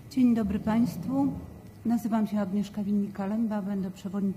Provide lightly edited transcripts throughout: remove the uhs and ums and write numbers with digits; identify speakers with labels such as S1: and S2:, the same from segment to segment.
S1: Dzień dobry Państwu. Nazywam się Agnieszka Winnik-Kalemba. Będę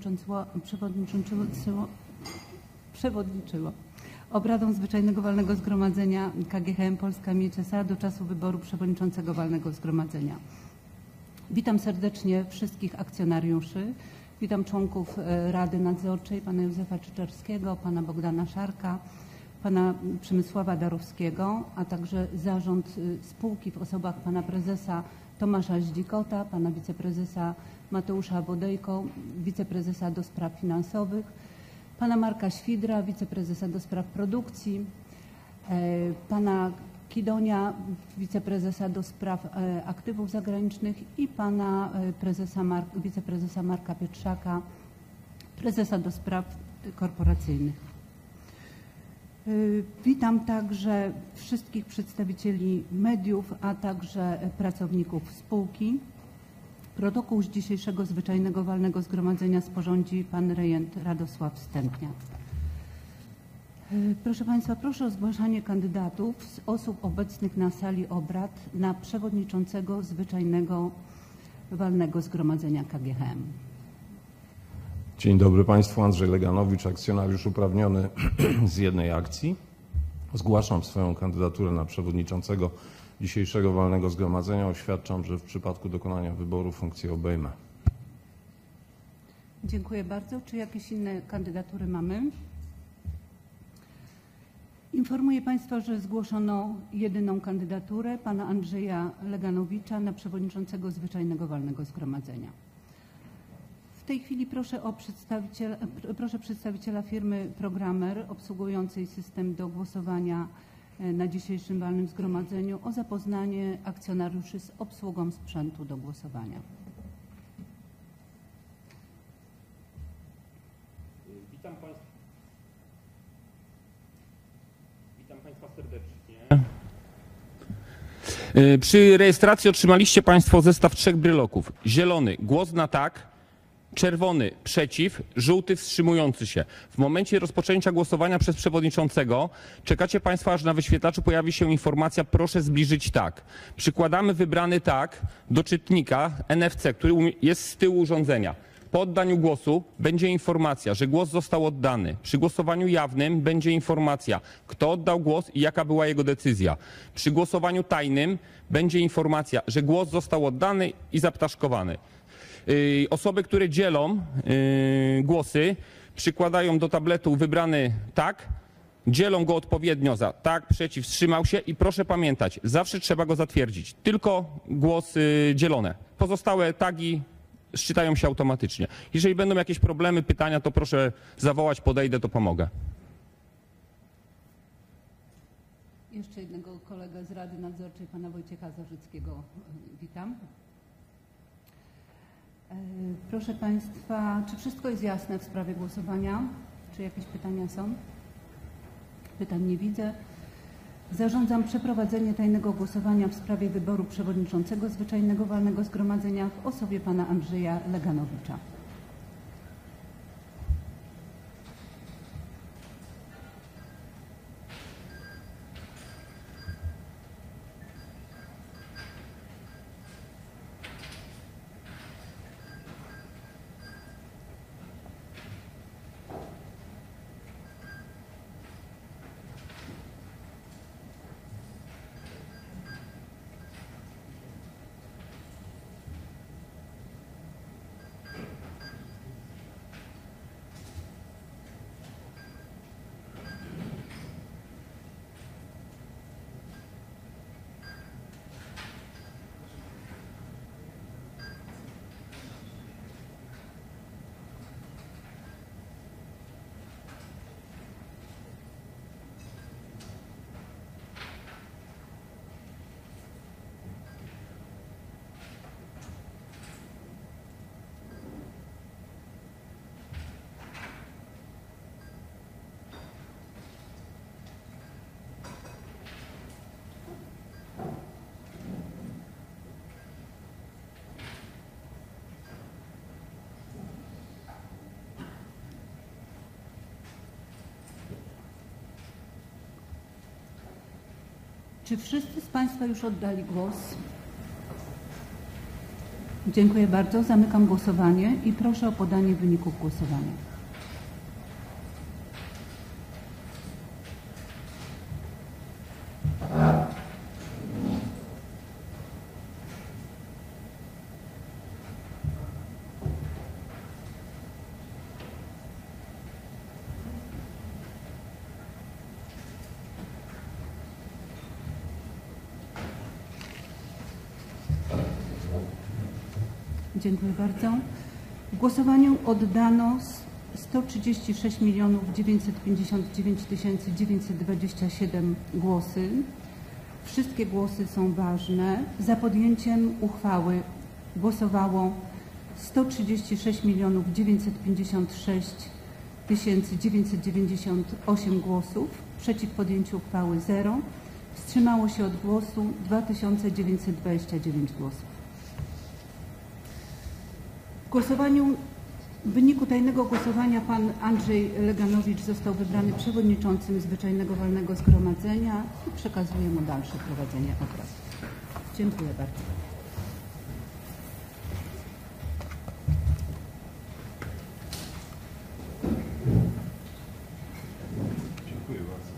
S1: przewodniczyła obradom Zwyczajnego Walnego Zgromadzenia KGHM Polska Miedź S.A. do czasu wyboru przewodniczącego Walnego Zgromadzenia. Witam serdecznie wszystkich akcjonariuszy. Witam członków Rady Nadzorczej, pana Józefa Czyczerskiego, pana Bogdana Szarka, pana Przemysława Darowskiego, a także zarząd spółki w osobach pana prezesa Tomasza Zdzikota, pana wiceprezesa Mateusza Bodejko, wiceprezesa do spraw finansowych, pana Marka Świdra, wiceprezesa do spraw produkcji, pana Kidonia, wiceprezesa do spraw aktywów zagranicznych i pana wiceprezesa Marka Pietrzaka, prezesa do spraw korporacyjnych. Witam także wszystkich przedstawicieli mediów, a także pracowników spółki. Protokół z dzisiejszego Zwyczajnego Walnego Zgromadzenia sporządzi pan rejent Radosław Stępniak. Proszę Państwa, proszę o zgłaszanie kandydatów z osób obecnych na sali obrad na przewodniczącego Zwyczajnego Walnego Zgromadzenia KGHM.
S2: Dzień dobry Państwu, Andrzej Leganowicz, akcjonariusz uprawniony z jednej akcji. Zgłaszam swoją kandydaturę na przewodniczącego dzisiejszego Walnego Zgromadzenia. Oświadczam, że w przypadku dokonania wyboru funkcję obejmę.
S1: Dziękuję bardzo. Czy jakieś inne kandydatury mamy? Informuję Państwa, że zgłoszono jedyną kandydaturę pana Andrzeja Leganowicza na przewodniczącego Zwyczajnego Walnego Zgromadzenia. W tej chwili proszę przedstawiciela firmy Programmer obsługującej system do głosowania na dzisiejszym walnym zgromadzeniu o zapoznanie akcjonariuszy z obsługą sprzętu do głosowania.
S3: Witam Państwa serdecznie. Przy rejestracji otrzymaliście Państwo zestaw 3 bryloków. Zielony - głos na tak, czerwony - przeciw, żółty - wstrzymujący się. W momencie rozpoczęcia głosowania przez przewodniczącego czekacie Państwo, aż na wyświetlaczu pojawi się informacja "proszę zbliżyć tak". Przykładamy wybrany tak do czytnika NFC, który jest z tyłu urządzenia. Po oddaniu głosu będzie informacja, że głos został oddany. Przy głosowaniu jawnym będzie informacja, kto oddał głos i jaka była jego decyzja. Przy głosowaniu tajnym będzie informacja, że głos został oddany i zaptaszkowany. Osoby, które dzielą głosy, przykładają do tabletu wybrany tak, dzielą go odpowiednio za tak, przeciw, wstrzymał się i proszę pamiętać, zawsze trzeba go zatwierdzić. Tylko głosy dzielone. Pozostałe tagi szczytają się automatycznie. Jeżeli będą jakieś problemy, pytania, to proszę zawołać, podejdę, to pomogę.
S1: Jeszcze jednego kolegę z Rady Nadzorczej, pana Wojciecha Zarzyckiego, witam. Proszę Państwa, czy wszystko jest jasne w sprawie głosowania? Czy jakieś pytania są? Pytań nie widzę. Zarządzam przeprowadzenie tajnego głosowania w sprawie wyboru przewodniczącego Zwyczajnego Walnego Zgromadzenia w osobie pana Andrzeja Leganowicza. Czy wszyscy z Państwa już oddali głos? Dziękuję bardzo. Zamykam głosowanie i proszę o podanie wyników głosowania. Dziękuję bardzo. W głosowaniu oddano 136 959 927 głosy. Wszystkie głosy są ważne. Za podjęciem uchwały głosowało 136 956 998 głosów. Przeciw podjęciu uchwały 0. Wstrzymało się od głosu 2929 głosów. W wyniku tajnego głosowania pan Andrzej Leganowicz został wybrany przewodniczącym Zwyczajnego Walnego Zgromadzenia i przekazuję mu dalsze prowadzenie obrad. Dziękuję bardzo.
S2: Dziękuję bardzo.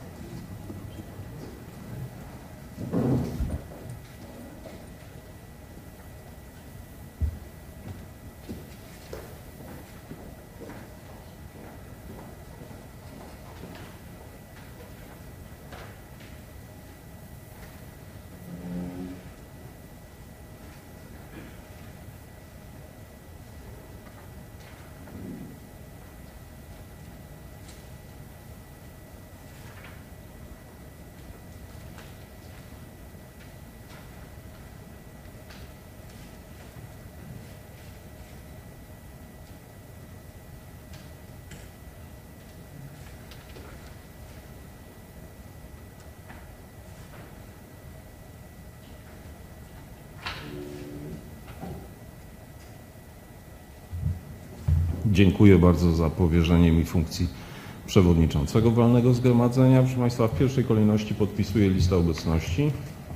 S2: Dziękuję bardzo za powierzenie mi funkcji przewodniczącego Walnego Zgromadzenia. Proszę Państwa, w pierwszej kolejności podpisuję listę obecności.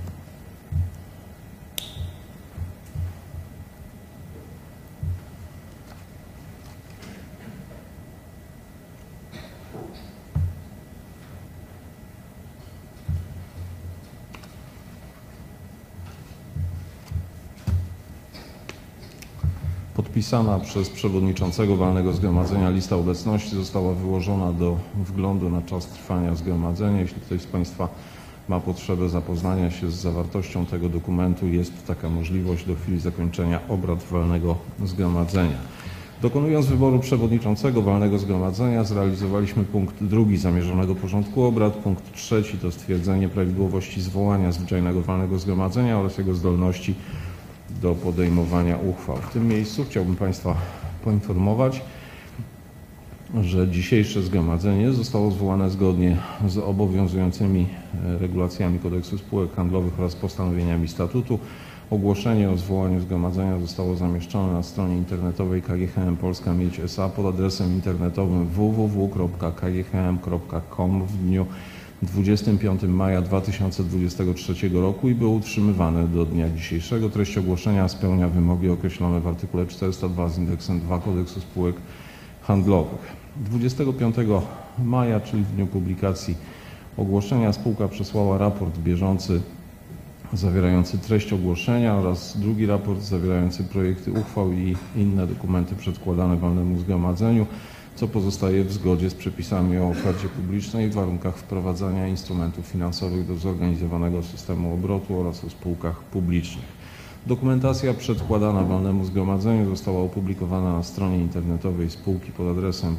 S2: Podpisana przez przewodniczącego Walnego Zgromadzenia lista obecności została wyłożona do wglądu na czas trwania zgromadzenia. Jeśli ktoś z Państwa ma potrzebę zapoznania się z zawartością tego dokumentu, jest taka możliwość do chwili zakończenia obrad Walnego Zgromadzenia. Dokonując wyboru przewodniczącego Walnego Zgromadzenia zrealizowaliśmy punkt 2 zamierzonego porządku obrad. Punkt 3 to stwierdzenie prawidłowości zwołania Zwyczajnego Walnego Zgromadzenia oraz jego zdolności do podejmowania uchwał. W tym miejscu chciałbym Państwa poinformować, że dzisiejsze zgromadzenie zostało zwołane zgodnie z obowiązującymi regulacjami Kodeksu Spółek Handlowych oraz postanowieniami statutu. Ogłoszenie o zwołaniu zgromadzenia zostało zamieszczone na stronie internetowej KGHM Polska Miedź S.A. pod adresem internetowym www.kghm.com w dniu 25 maja 2023 roku i było utrzymywane do dnia dzisiejszego. Treść ogłoszenia spełnia wymogi określone w artykule 402 z indeksem 2 Kodeksu Spółek Handlowych. 25 maja, czyli w dniu publikacji ogłoszenia, spółka przesłała raport bieżący zawierający treść ogłoszenia oraz drugi raport zawierający projekty uchwał i inne dokumenty przedkładane Walnemu Zgromadzeniu, co pozostaje w zgodzie z przepisami o ofercie publicznej w warunkach wprowadzania instrumentów finansowych do zorganizowanego systemu obrotu oraz o spółkach publicznych. Dokumentacja przedkładana Walnemu Zgromadzeniu została opublikowana na stronie internetowej spółki pod adresem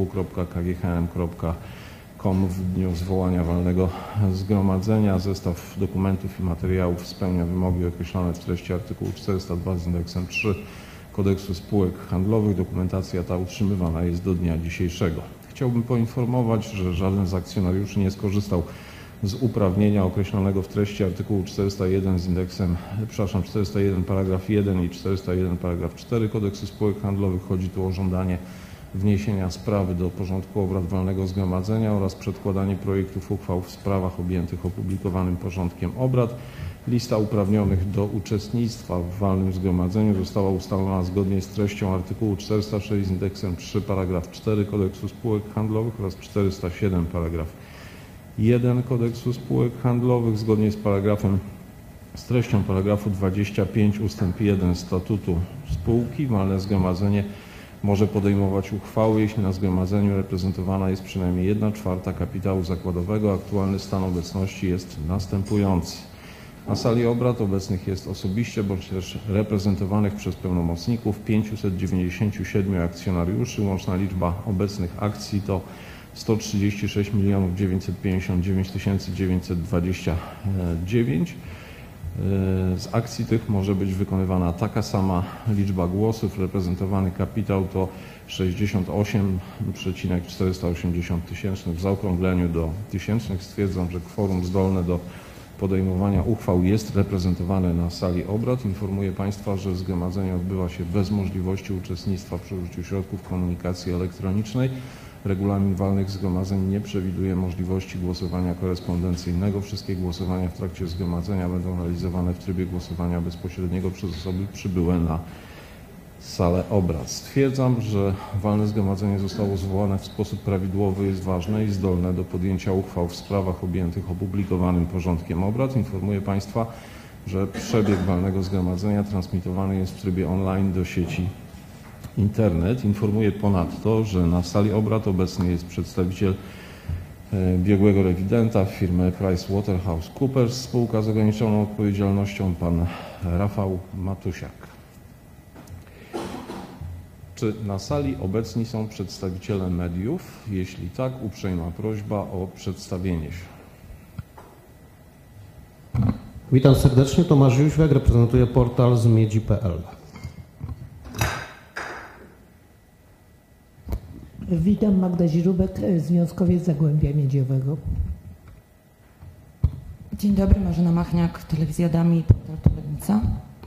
S2: www.kghm.com w dniu zwołania Walnego Zgromadzenia. Zestaw dokumentów i materiałów spełnia wymogi określone w treści artykułu 402 z indeksem 3 Kodeksu Spółek Handlowych. Dokumentacja ta utrzymywana jest do dnia dzisiejszego. Chciałbym poinformować, że żaden z akcjonariuszy nie skorzystał z uprawnienia określonego w treści artykułu 401 z indeksem, 401 paragraf 1 i 401 paragraf 4 Kodeksu Spółek Handlowych. Chodzi tu o żądanie wniesienia sprawy do porządku obrad walnego zgromadzenia oraz przedkładanie projektów uchwał w sprawach objętych opublikowanym porządkiem obrad. Lista uprawnionych do uczestnictwa w walnym zgromadzeniu została ustalona zgodnie z treścią artykułu 406 z indeksem 3 paragraf 4 Kodeksu Spółek Handlowych oraz 407 paragraf 1 Kodeksu Spółek Handlowych zgodnie z treścią paragrafu 25 ustęp 1 Statutu Spółki. Walne zgromadzenie może podejmować uchwały, jeśli na zgromadzeniu reprezentowana jest przynajmniej 1/4 kapitału zakładowego. Aktualny stan obecności jest następujący. Na sali obrad obecnych jest osobiście bądź też reprezentowanych przez pełnomocników 597 akcjonariuszy. Łączna liczba obecnych akcji to 136 959 929. Z akcji tych może być wykonywana taka sama liczba głosów. Reprezentowany kapitał to 68,480 tysięcznych. W zaokrągleniu do tysięcznych stwierdzam, że kworum zdolne do podejmowania uchwał jest reprezentowane na sali obrad. Informuję Państwa, że zgromadzenie odbywa się bez możliwości uczestnictwa przy użyciu środków komunikacji elektronicznej. Regulamin walnych zgromadzeń nie przewiduje możliwości głosowania korespondencyjnego. Wszystkie głosowania w trakcie zgromadzenia będą realizowane w trybie głosowania bezpośredniego przez osoby przybyłe na salę obrad. Stwierdzam, że walne zgromadzenie zostało zwołane w sposób prawidłowy, jest ważne i zdolne do podjęcia uchwał w sprawach objętych opublikowanym porządkiem obrad. Informuję Państwa, że przebieg walnego zgromadzenia transmitowany jest w trybie online do sieci Internet. Informuję ponadto, że na sali obrad obecny jest przedstawiciel biegłego rewidenta firmy PricewaterhouseCoopers, spółka z ograniczoną odpowiedzialnością, pan Rafał Matusiak. Czy na sali obecni są przedstawiciele mediów? Jeśli tak, uprzejma prośba o przedstawienie się.
S4: Witam serdecznie, Tomasz Jóźwiak, reprezentuję portal zmiedzi.pl.
S5: Witam, Magda Zirubek, związkowiec Zagłębia Miedziowego.
S6: Dzień dobry, Marzena Machniak, Telewizja Dami i portal Turednica.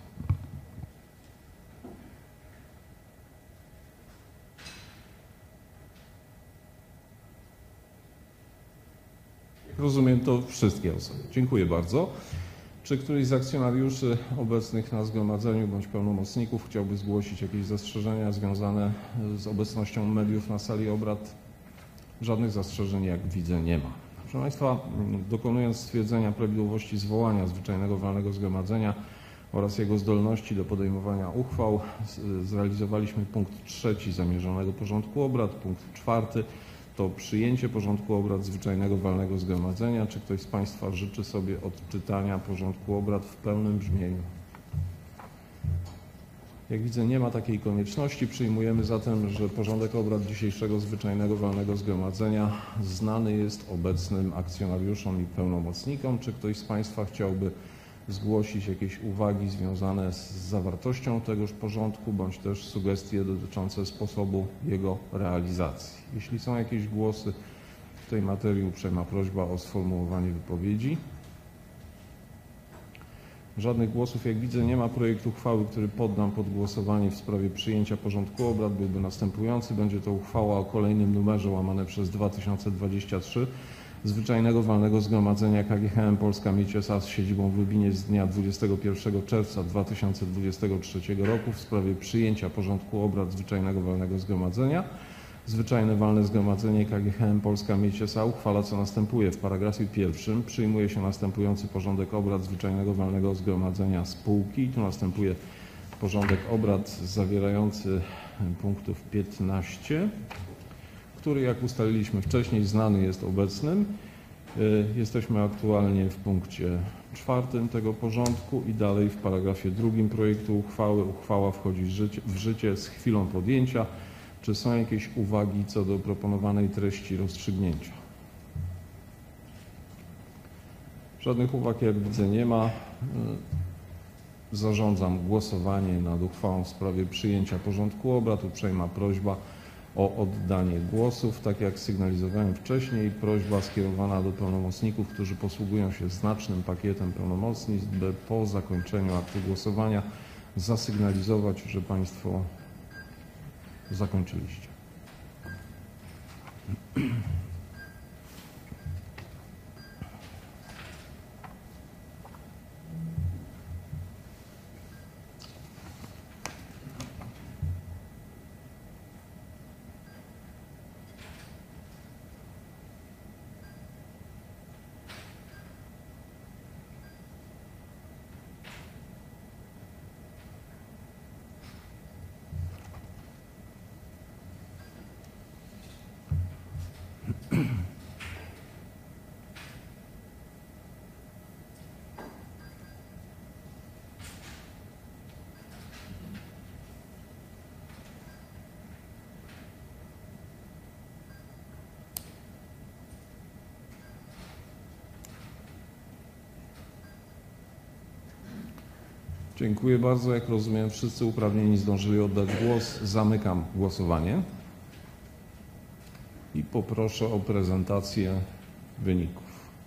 S2: Rozumiem, to wszystkie osoby. Dziękuję bardzo. Czy któryś z akcjonariuszy obecnych na zgromadzeniu bądź pełnomocników chciałby zgłosić jakieś zastrzeżenia związane z obecnością mediów na sali obrad? Żadnych zastrzeżeń, jak widzę, nie ma. Proszę Państwa, dokonując stwierdzenia prawidłowości zwołania zwyczajnego walnego zgromadzenia oraz jego zdolności do podejmowania uchwał, zrealizowaliśmy punkt 3 zamierzonego porządku obrad. Punkt 4 to przyjęcie porządku obrad zwyczajnego walnego zgromadzenia. Czy ktoś z Państwa życzy sobie odczytania porządku obrad w pełnym brzmieniu? Jak widzę, nie ma takiej konieczności. Przyjmujemy zatem, że porządek obrad dzisiejszego zwyczajnego walnego zgromadzenia znany jest obecnym akcjonariuszom i pełnomocnikom. Czy ktoś z Państwa chciałby zgłosić jakieś uwagi związane z zawartością tegoż porządku, bądź też sugestie dotyczące sposobu jego realizacji? Jeśli są jakieś głosy w tej materii, uprzejma prośba o sformułowanie wypowiedzi. Żadnych głosów, jak widzę, nie ma. Projekt uchwały, który poddam pod głosowanie w sprawie przyjęcia porządku obrad, byłby następujący. Będzie to uchwała o kolejnym numerze łamane przez 2023 Zwyczajnego Walnego Zgromadzenia KGHM Polska Miedź S.A. z siedzibą w Lubinie z dnia 21 czerwca 2023 roku w sprawie przyjęcia porządku obrad Zwyczajnego Walnego Zgromadzenia. Zwyczajne Walne Zgromadzenie KGHM Polska Miedź S.A. uchwala, co następuje. W paragrafie 1 przyjmuje się następujący porządek obrad Zwyczajnego Walnego Zgromadzenia spółki. Tu następuje porządek obrad zawierający punktów 15, który, jak ustaliliśmy wcześniej, znany jest obecnym. Jesteśmy aktualnie w punkcie 4 tego porządku i dalej w paragrafie 2 projektu uchwały. Uchwała wchodzi w życie z chwilą podjęcia. Czy są jakieś uwagi co do proponowanej treści rozstrzygnięcia? Żadnych uwag, jak widzę, nie ma. Zarządzam głosowanie nad uchwałą w sprawie przyjęcia porządku obrad. Uprzejma prośba o oddanie głosów. Tak jak sygnalizowałem wcześniej, prośba skierowana do pełnomocników, którzy posługują się znacznym pakietem pełnomocnictw, by po zakończeniu aktu głosowania zasygnalizować, że Państwo zakończyliście. Dziękuję bardzo. Jak rozumiem, wszyscy uprawnieni zdążyli oddać głos. Zamykam głosowanie i poproszę o prezentację wyników.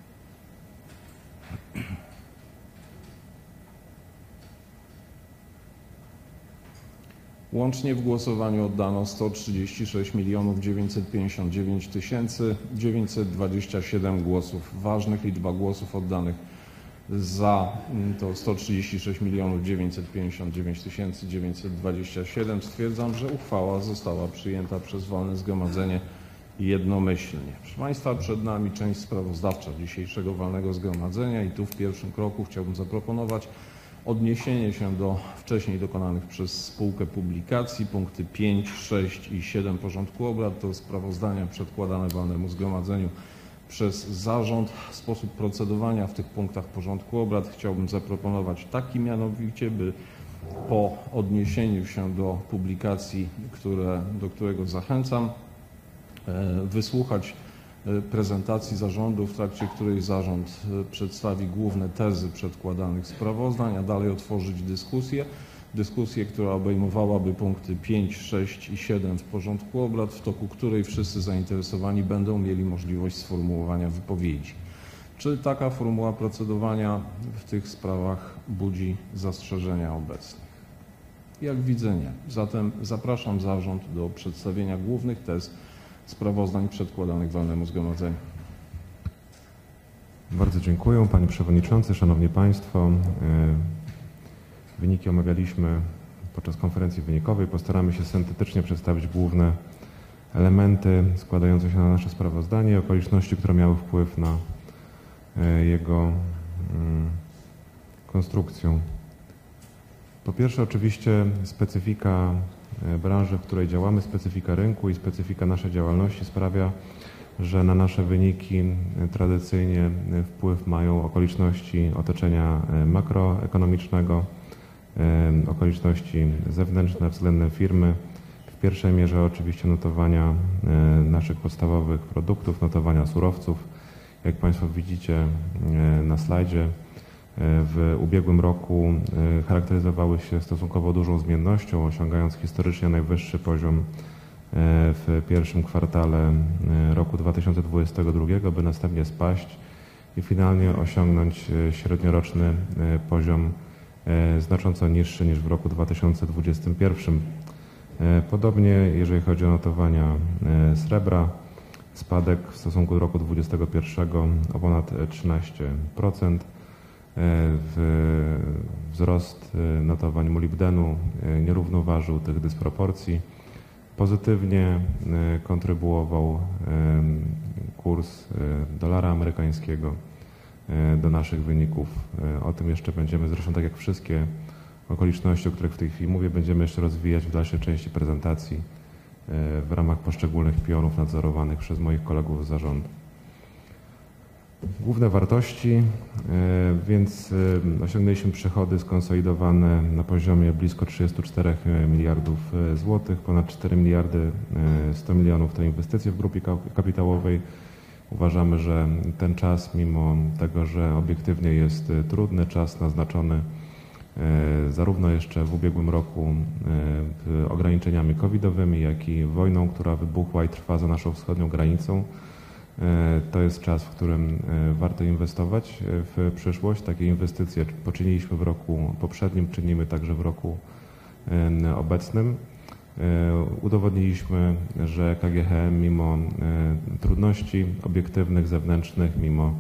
S2: Łącznie w głosowaniu oddano 136 959 927 głosów ważnych. Liczba głosów oddanych za to 136 959 927. Stwierdzam, że uchwała została przyjęta przez walne zgromadzenie jednomyślnie. Proszę Państwa, przed nami część sprawozdawcza dzisiejszego walnego zgromadzenia i tu w pierwszym kroku chciałbym zaproponować odniesienie się do wcześniej dokonanych przez spółkę publikacji. Punkty 5, 6 i 7 porządku obrad to sprawozdania przedkładane walnemu zgromadzeniu przez zarząd. Sposób procedowania w tych punktach porządku obrad chciałbym zaproponować taki mianowicie, by po odniesieniu się do publikacji, do którego zachęcam, wysłuchać prezentacji zarządu, w trakcie której zarząd przedstawi główne tezy przedkładanych sprawozdań, a dalej otworzyć dyskusję, która obejmowałaby punkty 5, 6 i 7 w porządku obrad, w toku której wszyscy zainteresowani będą mieli możliwość sformułowania wypowiedzi. Czy taka formuła procedowania w tych sprawach budzi zastrzeżenia obecnych? Jak widzę, nie. Zatem zapraszam zarząd do przedstawienia głównych tez sprawozdań przedkładanych walnemu zgromadzeniu.
S7: Bardzo dziękuję Panie Przewodniczący, Szanowni Państwo. Wyniki omawialiśmy podczas konferencji wynikowej. Postaramy się syntetycznie przedstawić główne elementy składające się na nasze sprawozdanie i okoliczności, które miały wpływ na jego konstrukcję. Po pierwsze oczywiście specyfika branży, w której działamy, specyfika rynku i specyfika naszej działalności sprawia, że na nasze wyniki tradycyjnie wpływ mają okoliczności otoczenia makroekonomicznego, okoliczności zewnętrzne względem firmy. W pierwszej mierze oczywiście notowania naszych podstawowych produktów, notowania surowców. Jak Państwo widzicie na slajdzie, w ubiegłym roku charakteryzowały się stosunkowo dużą zmiennością, osiągając historycznie najwyższy poziom w pierwszym kwartale roku 2022, by następnie spaść i finalnie osiągnąć średnioroczny poziom znacząco niższy niż w roku 2021. Podobnie jeżeli chodzi o notowania srebra, spadek w stosunku do roku 2021 o ponad 13%. Wzrost notowań molibdenu nie równoważył tych dysproporcji. Pozytywnie kontrybuował kurs dolara amerykańskiego do naszych wyników. O tym jeszcze będziemy, zresztą tak jak wszystkie okoliczności, o których w tej chwili mówię, będziemy jeszcze rozwijać w dalszej części prezentacji w ramach poszczególnych pionów nadzorowanych przez moich kolegów z zarządu. Główne wartości, więc osiągnęliśmy przychody skonsolidowane na poziomie blisko 34 miliardów złotych, ponad 4 miliardy 100 milionów to inwestycje w grupie kapitałowej. Uważamy, że ten czas, mimo tego, że obiektywnie jest trudny, czas naznaczony zarówno jeszcze w ubiegłym roku ograniczeniami covidowymi, jak i wojną, która wybuchła i trwa za naszą wschodnią granicą, to jest czas, w którym warto inwestować w przyszłość. Takie inwestycje poczyniliśmy w roku poprzednim, czynimy także w roku obecnym. Udowodniliśmy, że KGHM mimo trudności obiektywnych, zewnętrznych, mimo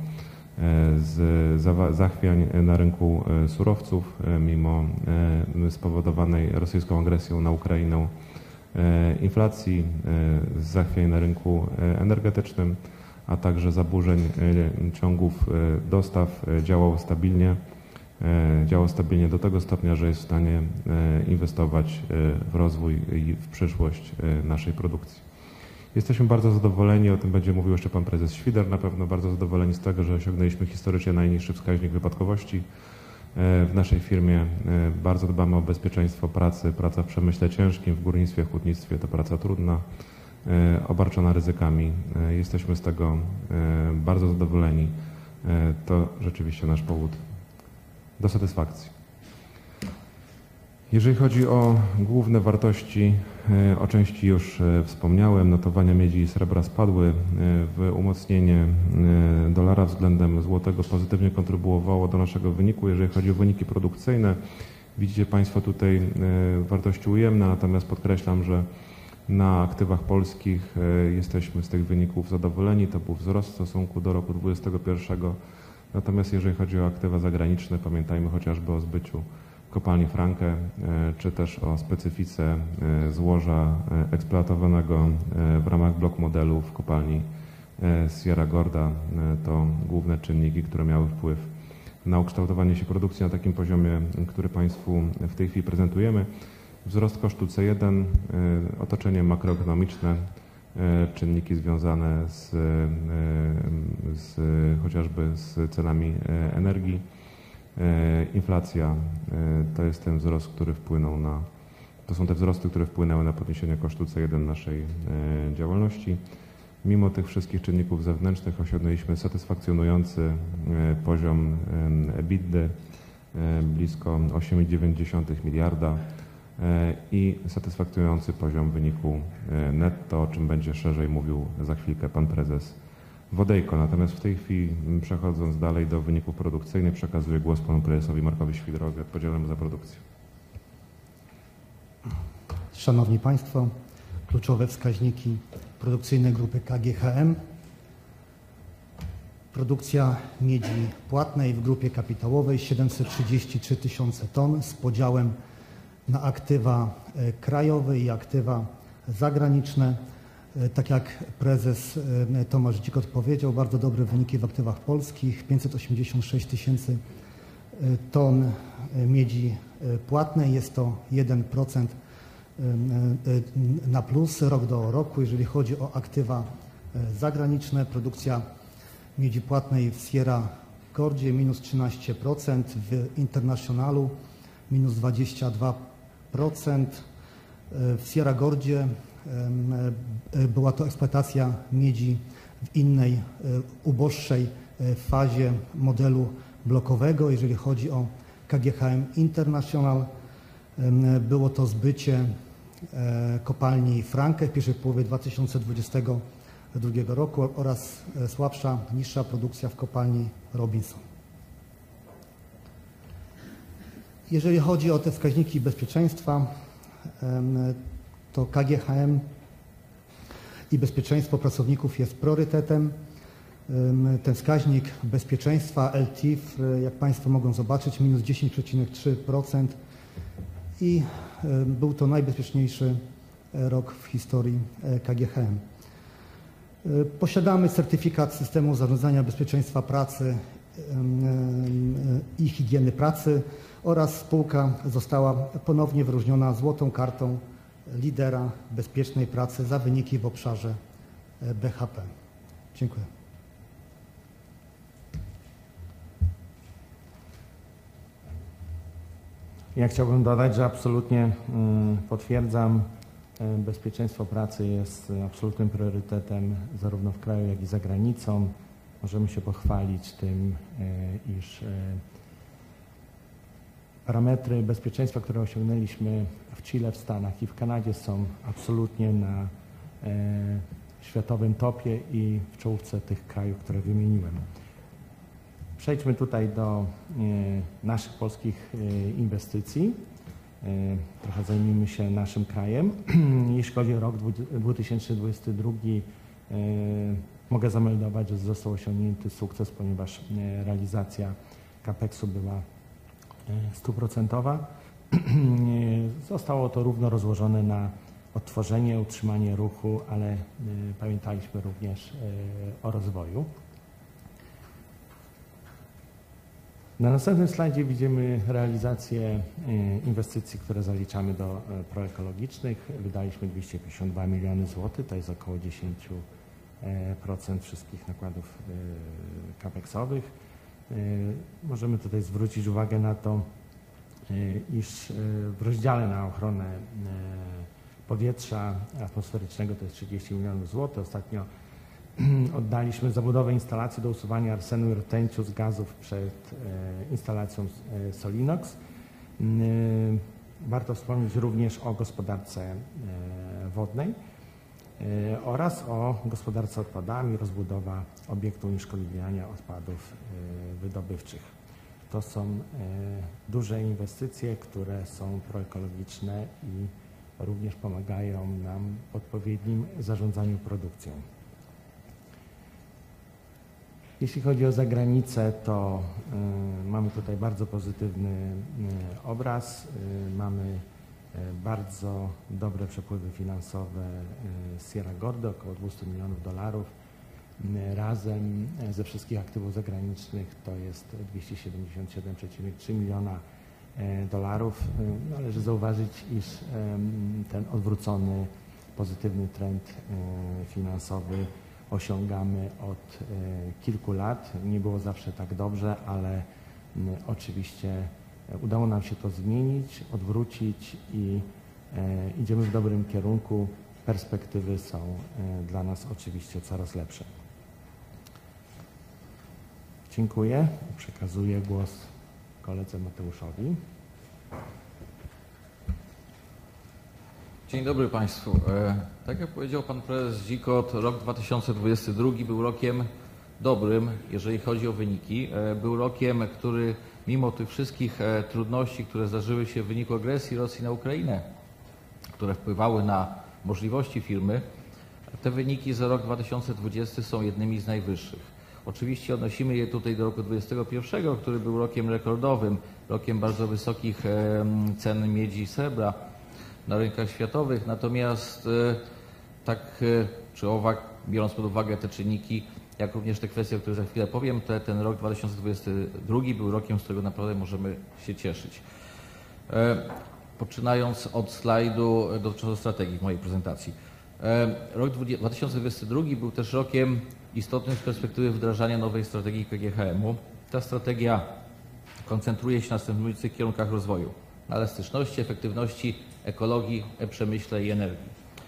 S7: zachwiań na rynku surowców, mimo spowodowanej rosyjską agresją na Ukrainę inflacji, zachwiań na rynku energetycznym, a także zaburzeń ciągów dostaw działał stabilnie do tego stopnia, że jest w stanie inwestować w rozwój i w przyszłość naszej produkcji. Jesteśmy bardzo zadowoleni, o tym będzie mówił jeszcze pan prezes Świder, na pewno bardzo zadowoleni z tego, że osiągnęliśmy historycznie najniższy wskaźnik wypadkowości. W naszej firmie bardzo dbamy o bezpieczeństwo pracy. Praca w przemyśle ciężkim, w górnictwie, w hutnictwie to praca trudna, obarczona ryzykami. Jesteśmy z tego bardzo zadowoleni. To rzeczywiście nasz powód do satysfakcji. Jeżeli chodzi o główne wartości, o części już wspomniałem, notowania miedzi i srebra spadły. W umocnienie dolara względem złotego pozytywnie kontrybuowało do naszego wyniku. Jeżeli chodzi o wyniki produkcyjne, widzicie Państwo tutaj wartości ujemne, natomiast podkreślam, że na aktywach polskich jesteśmy z tych wyników zadowoleni. To był wzrost w stosunku do roku 2021. Natomiast jeżeli chodzi o aktywa zagraniczne, pamiętajmy chociażby o zbyciu kopalni Frankę, czy też o specyfice złoża eksploatowanego w ramach blok modelu w kopalni Sierra Gorda. To główne czynniki, które miały wpływ na ukształtowanie się produkcji na takim poziomie, który Państwu w tej chwili prezentujemy. Wzrost kosztu C1, otoczenie makroekonomiczne, czynniki związane chociażby z cenami energii. Inflacja to jest ten wzrost, który wpłynął to są te wzrosty, które wpłynęły na podniesienie kosztu C1 naszej działalności. Mimo tych wszystkich czynników zewnętrznych osiągnęliśmy satysfakcjonujący poziom EBITDA blisko 8,9 miliarda i satysfakcjonujący poziom wyniku netto, o czym będzie szerzej mówił za chwilkę pan prezes Wodejko. Natomiast w tej chwili, przechodząc dalej do wyników produkcyjnych, przekazuję głos panu prezesowi Markowi Świdrowi, odpowiedzialnemu za produkcję.
S8: Szanowni Państwo, kluczowe wskaźniki produkcyjne grupy KGHM. Produkcja miedzi płatnej w grupie kapitałowej 733 tysiące ton z podziałem na aktywa krajowe i aktywa zagraniczne. Tak jak prezes Tomasz Dzikot powiedział, bardzo dobre wyniki w aktywach polskich, 586 tysięcy ton miedzi płatnej, jest to 1% na plus rok do roku. Jeżeli chodzi o aktywa zagraniczne, produkcja miedzi płatnej w Sierra Gordzie minus 13%, w Internationalu minus 22%. W Sierra Gordzie była to eksploatacja miedzi w innej, uboższej fazie modelu blokowego. Jeżeli chodzi o KGHM International, było to zbycie kopalni Frankę w pierwszej połowie 2022 roku oraz słabsza, niższa produkcja w kopalni Robinson. Jeżeli chodzi o te wskaźniki bezpieczeństwa, to KGHM i bezpieczeństwo pracowników jest priorytetem. Ten wskaźnik bezpieczeństwa LTIF, jak Państwo mogą zobaczyć, minus 10,3% i był to najbezpieczniejszy rok w historii KGHM. Posiadamy certyfikat systemu zarządzania bezpieczeństwa pracy i higieny pracy oraz spółka została ponownie wyróżniona złotą kartą lidera bezpiecznej pracy za wyniki w obszarze BHP. Dziękuję.
S9: Ja chciałbym dodać, że absolutnie potwierdzam, bezpieczeństwo pracy jest absolutnym priorytetem zarówno w kraju, jak i za granicą. Możemy się pochwalić tym, iż parametry bezpieczeństwa, które osiągnęliśmy w Chile, w Stanach i w Kanadzie są absolutnie na światowym topie i w czołówce tych krajów, które wymieniłem. Przejdźmy tutaj do naszych polskich inwestycji. trochę zajmijmy się naszym krajem. Jeśli chodzi o rok 2022, mogę zameldować, że został osiągnięty sukces, ponieważ realizacja CAPEX-u była 100%. Zostało to równo rozłożone na odtworzenie, utrzymanie ruchu, ale pamiętaliśmy również o rozwoju. Na następnym slajdzie widzimy realizację inwestycji, które zaliczamy do proekologicznych. Wydaliśmy 252 miliony złotych, to jest około 10% wszystkich nakładów CAPEX-owych. Możemy tutaj zwrócić uwagę na to, iż w rozdziale na ochronę powietrza atmosferycznego to jest 30 milionów złotych. Ostatnio oddaliśmy zabudowę instalacji do usuwania arsenu i rtęciu z gazów przed instalacją Solinox. Warto wspomnieć również o gospodarce wodnej oraz o gospodarce odpadami, rozbudowa obiektu unieszkodliwiania odpadów wydobywczych. To są duże inwestycje, które są proekologiczne i również pomagają nam w odpowiednim zarządzaniu produkcją. Jeśli chodzi o zagranicę, to mamy tutaj bardzo pozytywny obraz. Mamy bardzo dobre przepływy finansowe z Sierra Gordy, około 200 milionów dolarów. Razem ze wszystkich aktywów zagranicznych to jest 277,3 miliona dolarów. Należy zauważyć, iż ten odwrócony, pozytywny trend finansowy osiągamy od kilku lat. Nie było zawsze tak dobrze, ale oczywiście udało nam się to zmienić, odwrócić i idziemy w dobrym kierunku. Perspektywy są dla nas oczywiście coraz lepsze. Dziękuję. Przekazuję głos koledze Mateuszowi.
S10: Dzień dobry Państwu. Tak jak powiedział Pan Prezes Zikot, rok 2022 był rokiem dobrym, jeżeli chodzi o wyniki. Był rokiem, który mimo tych wszystkich trudności, które zdarzyły się w wyniku agresji Rosji na Ukrainę, które wpływały na możliwości firmy, te wyniki za rok 2020 są jednymi z najwyższych. Oczywiście odnosimy je tutaj do roku 2021, który był rokiem rekordowym, rokiem bardzo wysokich cen miedzi i srebra na rynkach światowych. Natomiast tak czy owak, biorąc pod uwagę te czynniki, jak również te kwestie, o których za chwilę powiem, ten rok 2022 był rokiem, z którego naprawdę możemy się cieszyć. Poczynając od slajdu dotyczącego strategii w mojej prezentacji. Rok 2022 był też rokiem istotnym z perspektywy wdrażania nowej strategii KGHM-u. Ta strategia koncentruje się na następujących kierunkach rozwoju: na elastyczności, efektywności, ekologii, przemyśle i energii.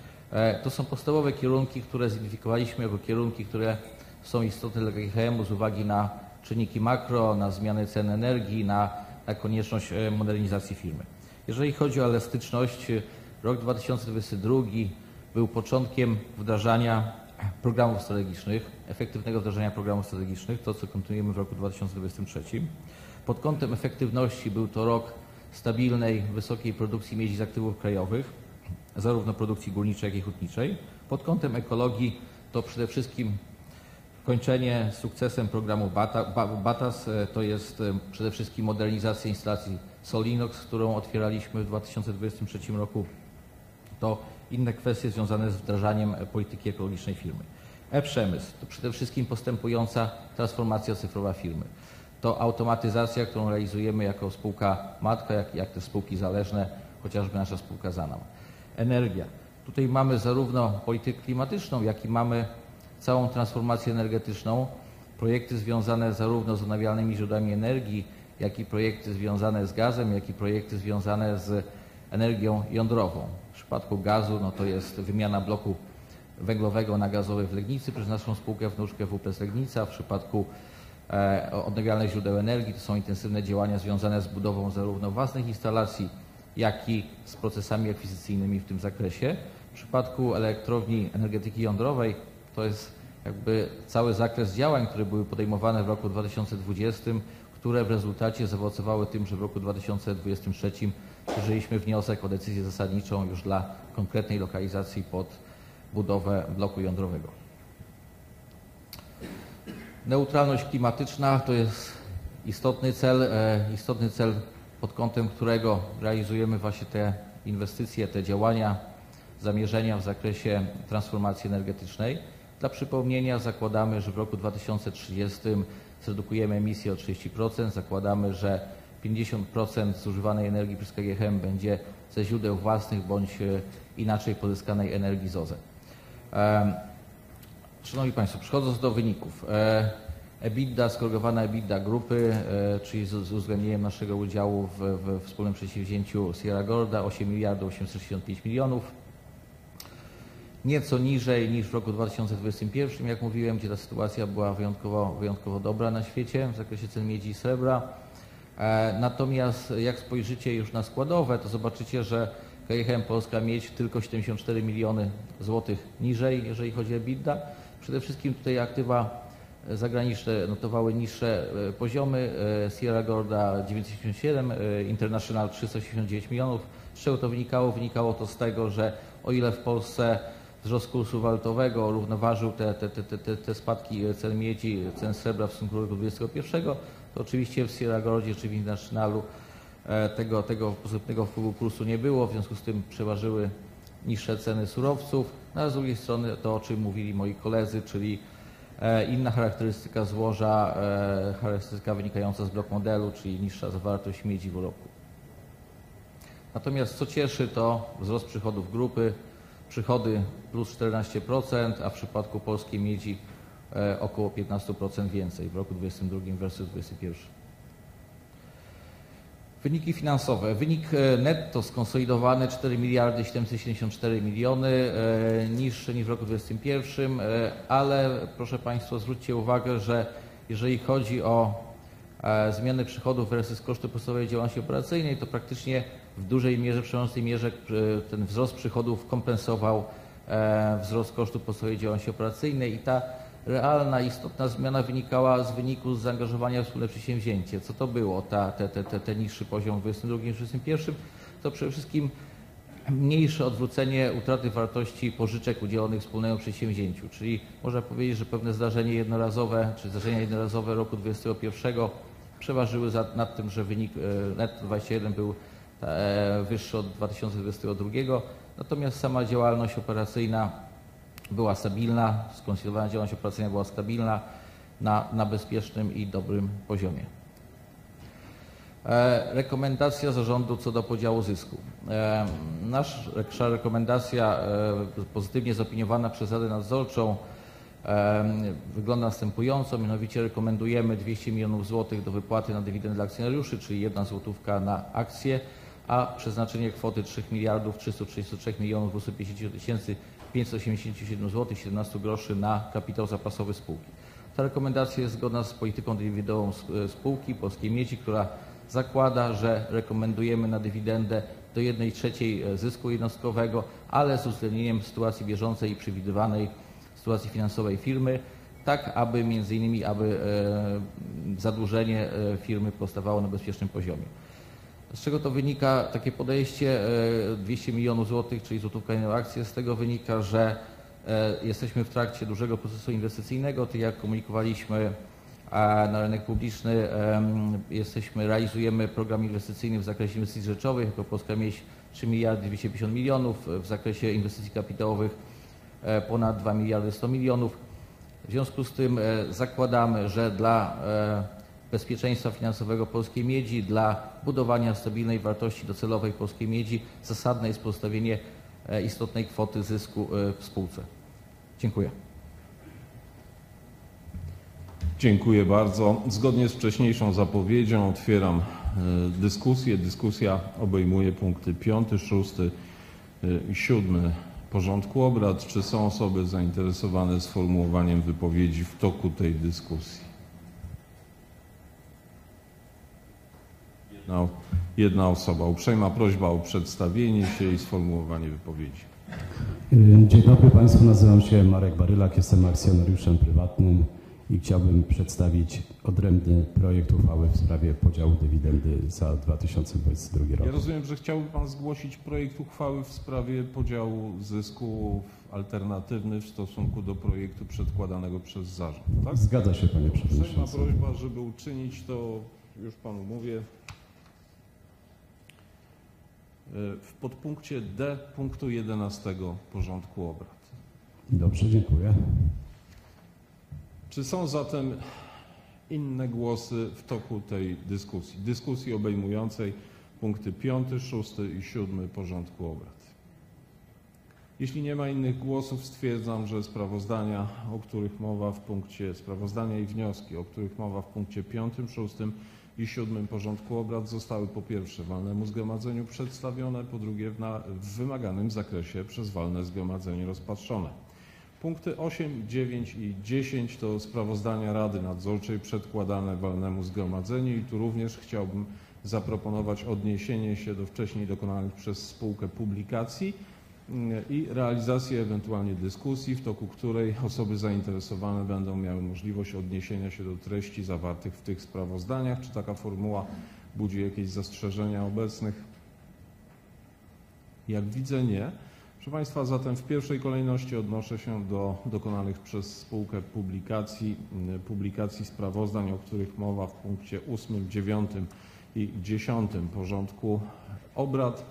S10: To są podstawowe kierunki, które zidentyfikowaliśmy jako kierunki, które są istotne dla KGHM-u z uwagi na czynniki makro, na zmiany cen energii, na konieczność modernizacji firmy. Jeżeli chodzi o elastyczność, rok 2022 był początkiem wdrażania programów strategicznych, efektywnego wdrażania programów strategicznych, to co kontynuujemy w roku 2023. Pod kątem efektywności był to rok stabilnej, wysokiej produkcji miedzi z aktywów krajowych, zarówno produkcji górniczej, jak i hutniczej. Pod kątem ekologii to przede wszystkim kończenie sukcesem programu BATAS, to jest przede wszystkim modernizacja instalacji Solinox, którą otwieraliśmy w 2023 roku. To inne kwestie związane z wdrażaniem polityki ekologicznej firmy. E-przemysł to przede wszystkim postępująca transformacja cyfrowa firmy. To automatyzacja, którą realizujemy jako spółka matka, jak też spółki zależne, chociażby nasza spółka Zanam. Energia. Tutaj mamy zarówno politykę klimatyczną, jak i mamy całą transformację energetyczną, projekty związane zarówno z odnawialnymi źródłami energii, jak i projekty związane z gazem, jak i projekty związane z energią jądrową. W przypadku gazu to jest wymiana bloku węglowego na gazowy w Legnicy przez naszą spółkę wnuczkę WPS Legnica. W przypadku odnawialnych źródeł energii to są intensywne działania związane z budową zarówno własnych instalacji, jak i z procesami akwizycyjnymi w tym zakresie. W przypadku elektrowni energetyki jądrowej to jest jakby cały zakres działań, które były podejmowane w roku 2020, które w rezultacie zaowocowały tym, że w roku 2023 złożyliśmy wniosek o decyzję zasadniczą już dla konkretnej lokalizacji pod budowę bloku jądrowego. Neutralność klimatyczna to jest istotny cel, pod kątem którego realizujemy właśnie te inwestycje, te działania, zamierzenia w zakresie transformacji energetycznej. Dla przypomnienia zakładamy, że w roku 2030 zredukujemy emisję o 30%, zakładamy, że 50% zużywanej energii przez KGHM będzie ze źródeł własnych bądź inaczej pozyskanej energii z OZE. Szanowni Państwo, przechodząc do wyników. EBITDA, skorygowana EBITDA grupy, czyli z uwzględnieniem naszego udziału w wspólnym przedsięwzięciu Sierra Gorda 8 miliardów 865 milionów. Nieco niżej niż w roku 2021, jak mówiłem, gdzie ta sytuacja była wyjątkowo dobra na świecie w zakresie cen miedzi i srebra. Natomiast jak spojrzycie już na składowe, to zobaczycie, że KGHM Polska Miedź tylko 74 miliony złotych niżej, jeżeli chodzi o EBITDA. Przede wszystkim tutaj aktywa zagraniczne notowały niższe poziomy. Sierra Gorda 977, International 389 milionów. Z czego to wynikało? Wynikało to z tego, że o ile w Polsce wzrost kursu walutowego równoważył te spadki cen miedzi, cen srebra w stosunku do roku 2021, to oczywiście w Sierra Gordzie czy w Internationalu tego pozytywnego wpływu kursu nie było, w związku z tym przeważyły niższe ceny surowców, a z drugiej strony to, o czym mówili moi koledzy, czyli inna charakterystyka złoża, charakterystyka wynikająca z block modelu, czyli niższa zawartość miedzi w uroku. Natomiast co cieszy, to wzrost przychodów grupy, przychody plus 14%, a w przypadku polskiej miedzi około 15% więcej w roku 2022 versus 2021. Wyniki finansowe. Wynik netto skonsolidowany 4 miliardy 774 miliony, niższy niż w roku 2021, ale proszę Państwa, zwróćcie uwagę, że jeżeli chodzi o zmiany przychodów versus koszty podstawowej działalności operacyjnej, to praktycznie w dużej mierze, w przeważającej mierze ten wzrost przychodów kompensował wzrost kosztów podstawowej działalności operacyjnej i ta realna, istotna zmiana wynikała z wyniku zaangażowania w wspólne przedsięwzięcie. Co to było, ten niższy poziom w 2022 i 2021? To przede wszystkim mniejsze odwrócenie utraty wartości pożyczek udzielonych wspólnemu przedsięwzięciu, czyli można powiedzieć, że pewne zdarzenia jednorazowe roku 2021 przeważyły nad tym, że wynik netto 21 był wyższy od 2022, natomiast sama działalność operacyjna była stabilna, skonsolidowana działalność operacyjna była stabilna na bezpiecznym i dobrym poziomie. Rekomendacja zarządu co do podziału zysku. Nasza rekomendacja pozytywnie zaopiniowana przez Radę Nadzorczą wygląda następująco, mianowicie rekomendujemy 200 milionów złotych do wypłaty na dywidendę dla akcjonariuszy, czyli 1 złotówka na akcję, a przeznaczenie kwoty 3 miliardów 333 milionów 250 tysięcy 587 zł 17 groszy na kapitał zapasowy spółki. Ta rekomendacja jest zgodna z polityką dywidendową spółki Polskiej Miedzi, która zakłada, że rekomendujemy na dywidendę do 1/3 zysku jednostkowego, ale z uwzględnieniem sytuacji bieżącej i przewidywanej sytuacji finansowej firmy, tak aby m.in. zadłużenie firmy pozostawało na bezpiecznym poziomie. Z czego to wynika takie podejście 200 milionów złotych, czyli złotówka na akcję? Z tego wynika, że jesteśmy w trakcie dużego procesu inwestycyjnego. Tak jak komunikowaliśmy na rynek publiczny, realizujemy program inwestycyjny w zakresie inwestycji rzeczowych, jako Polska Miedź 3 miliardy 250 milionów, w zakresie inwestycji kapitałowych ponad 2 miliardy 100 milionów. W związku z tym zakładamy, że dla bezpieczeństwa finansowego Polskiej Miedzi, dla budowania stabilnej wartości docelowej Polskiej Miedzi zasadne jest pozostawienie istotnej kwoty zysku w spółce. Dziękuję.
S2: Dziękuję bardzo. Zgodnie z wcześniejszą zapowiedzią otwieram dyskusję. Dyskusja obejmuje punkty 5, 6 i 7 porządku obrad. Czy są osoby zainteresowane sformułowaniem wypowiedzi w toku tej dyskusji? Jedna osoba. Uprzejma prośba o przedstawienie się i sformułowanie wypowiedzi.
S11: Dzień dobry Państwu, nazywam się Marek Barylak, jestem akcjonariuszem prywatnym i chciałbym przedstawić odrębny projekt uchwały w sprawie podziału dywidendy za 2022 rok.
S2: Ja rozumiem, że chciałby Pan zgłosić projekt uchwały w sprawie podziału zysku alternatywny w stosunku do projektu przedkładanego przez zarząd, tak?
S11: Zgadza się, panie przewodniczący.
S2: Uprzejma prośba, żeby uczynić to, już Panu mówię, w podpunkcie D punktu 11 porządku obrad.
S11: Dobrze, dziękuję.
S2: Czy są zatem inne głosy w toku tej dyskusji obejmującej punkty 5, 6 i 7 porządku obrad? Jeśli nie ma innych głosów, stwierdzam, że sprawozdania, o których mowa w punkcie sprawozdania i wnioski, o których mowa w punkcie 5, 6 i 7 porządku obrad zostały po pierwsze walnemu zgromadzeniu przedstawione, po drugie w wymaganym zakresie przez walne zgromadzenie rozpatrzone. Punkty 8, 9 i 10 to sprawozdania Rady Nadzorczej przedkładane walnemu zgromadzeniu i tu również chciałbym zaproponować odniesienie się do wcześniej dokonanych przez spółkę publikacji i realizację ewentualnie dyskusji, w toku której osoby zainteresowane będą miały możliwość odniesienia się do treści zawartych w tych sprawozdaniach. Czy taka formuła budzi jakieś zastrzeżenia obecnych? Jak widzę, nie. Proszę Państwa, zatem w pierwszej kolejności odnoszę się do dokonanych przez spółkę publikacji sprawozdań, o których mowa w punkcie 8, 9 i 10 porządku obrad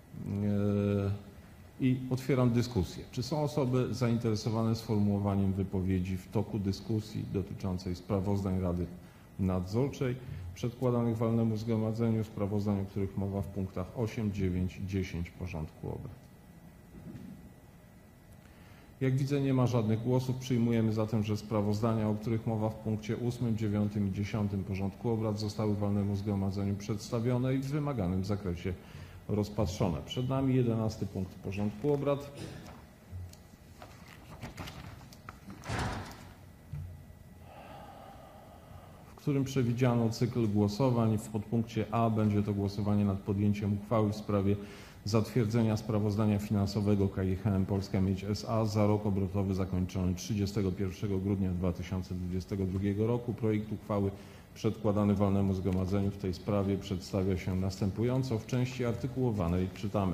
S2: i otwieram dyskusję. Czy są osoby zainteresowane sformułowaniem wypowiedzi w toku dyskusji dotyczącej sprawozdań Rady Nadzorczej przedkładanych walnemu zgromadzeniu, sprawozdań, o których mowa w punktach 8, 9 i 10 porządku obrad? Jak widzę, nie ma żadnych głosów. Przyjmujemy zatem, że sprawozdania, o których mowa w punkcie 8, 9 i 10 porządku obrad zostały walnemu zgromadzeniu przedstawione i w wymaganym zakresie rozpatrzone. Przed nami 11 punkt porządku obrad. W którym przewidziano cykl głosowań. W podpunkcie A będzie to głosowanie nad podjęciem uchwały w sprawie zatwierdzenia sprawozdania finansowego KGHM Polska Miedź S.A. za rok obrotowy zakończony 31 grudnia 2022 roku. Projekt uchwały przedkładany walnemu zgromadzeniu w tej sprawie przedstawia się następująco. W części artykułowanej czytamy.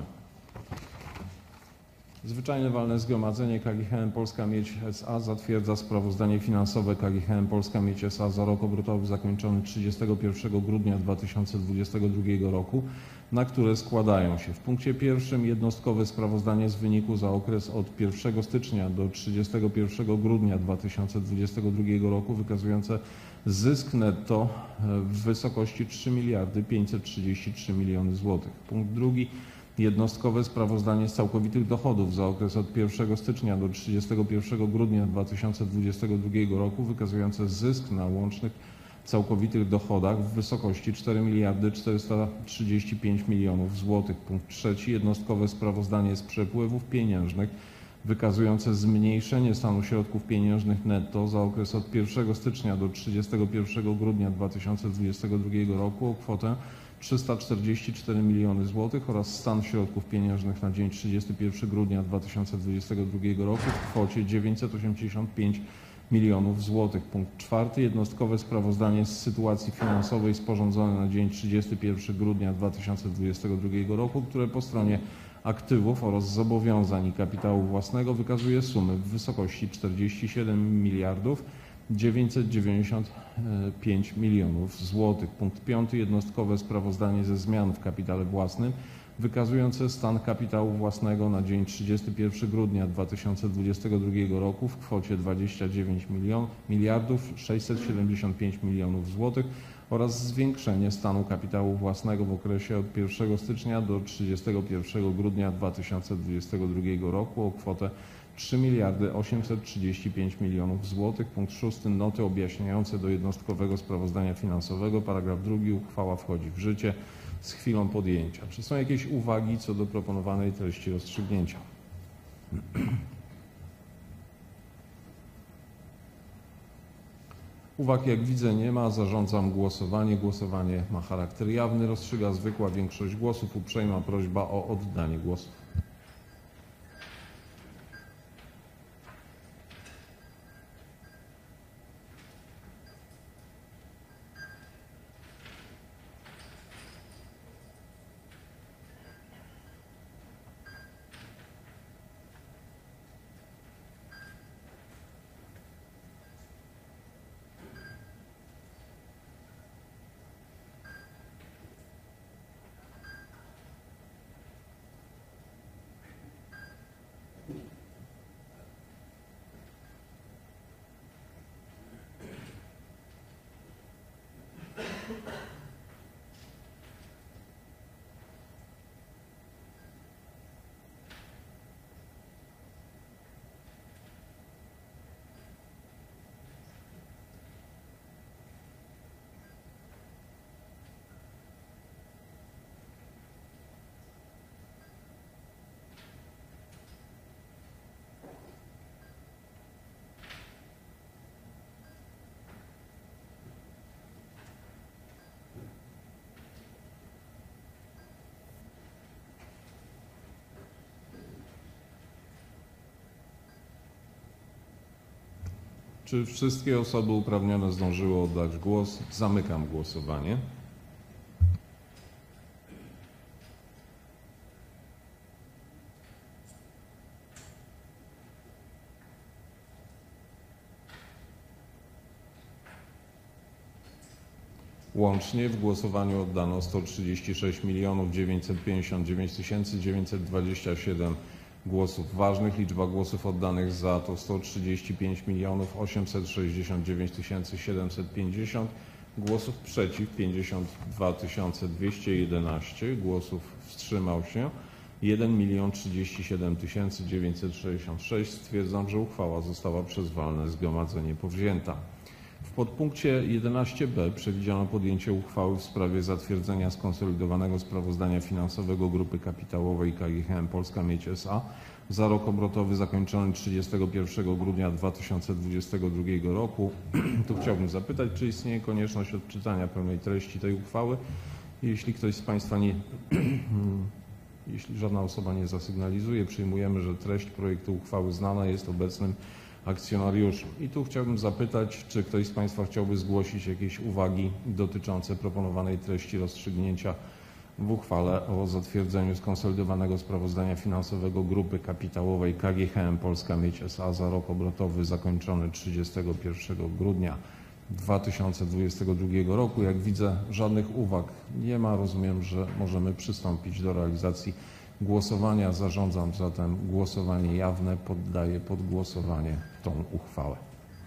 S2: Zwyczajne walne zgromadzenie KGHM Polska Miedź S.A. zatwierdza sprawozdanie finansowe KGHM Polska Miedź S.A. za rok obrotowy zakończony 31 grudnia 2022 roku, na które składają się w punkcie pierwszym jednostkowe sprawozdanie z wyniku za okres od 1 stycznia do 31 grudnia 2022 roku wykazujące zysk netto w wysokości 3 533 miliony złotych. Punkt drugi. Jednostkowe sprawozdanie z całkowitych dochodów za okres od 1 stycznia do 31 grudnia 2022 roku wykazujące zysk na łącznych całkowitych dochodach w wysokości 4 435 milionów złotych. Punkt trzeci. Jednostkowe sprawozdanie z przepływów pieniężnych wykazujące zmniejszenie stanu środków pieniężnych netto za okres od 1 stycznia do 31 grudnia 2022 roku o kwotę 344 miliony złotych oraz stan środków pieniężnych na dzień 31 grudnia 2022 roku w kwocie 985 milionów złotych. Punkt czwarty. Jednostkowe sprawozdanie z sytuacji finansowej sporządzone na dzień 31 grudnia 2022 roku, które po stronie aktywów oraz zobowiązań i kapitału własnego wykazuje sumy w wysokości 47 miliardów 995 milionów złotych. Punkt piąty. Jednostkowe sprawozdanie ze zmian w kapitale własnym wykazujące stan kapitału własnego na dzień 31 grudnia 2022 roku w kwocie 29 miliardów 675 milionów złotych oraz zwiększenie stanu kapitału własnego w okresie od 1 stycznia do 31 grudnia 2022 roku o kwotę 3 miliardy 835 milionów złotych. Punkt szósty. Noty objaśniające do jednostkowego sprawozdania finansowego. Paragraf drugi. Uchwała wchodzi w życie z chwilą podjęcia. Czy są jakieś uwagi co do proponowanej treści rozstrzygnięcia? Uwag jak widzę nie ma. Zarządzam głosowanie. Głosowanie ma charakter jawny. Rozstrzyga zwykła większość głosów. Uprzejma prośba o oddanie głosu. Czy wszystkie osoby uprawnione zdążyły oddać głos? Zamykam głosowanie. Łącznie w głosowaniu oddano 136 959 927 głosów ważnych. Liczba głosów oddanych za to 135 869 750, głosów przeciw 52 211, głosów wstrzymał się 1 037 966. Stwierdzam, że uchwała została przez walne zgromadzenie powzięta. W podpunkcie 11b przewidziano podjęcie uchwały w sprawie zatwierdzenia skonsolidowanego sprawozdania finansowego Grupy Kapitałowej KGHM Polska Miedź S.A. za rok obrotowy zakończony 31 grudnia 2022 roku. Tu chciałbym zapytać, czy istnieje konieczność odczytania pełnej treści tej uchwały? Jeśli ktoś z Państwa jeśli żadna osoba nie zasygnalizuje, przyjmujemy, że treść projektu uchwały znana jest obecnym akcjonariuszom. I tu chciałbym zapytać, czy ktoś z Państwa chciałby zgłosić jakieś uwagi dotyczące proponowanej treści rozstrzygnięcia w uchwale o zatwierdzeniu skonsolidowanego sprawozdania finansowego Grupy Kapitałowej KGHM Polska Miedź S.A. za rok obrotowy zakończony 31 grudnia 2022 roku. Jak widzę, żadnych uwag nie ma. Rozumiem, że możemy przystąpić do realizacji głosowania. Zarządzam zatem głosowanie jawne. Poddaję pod głosowanie tą uchwałę.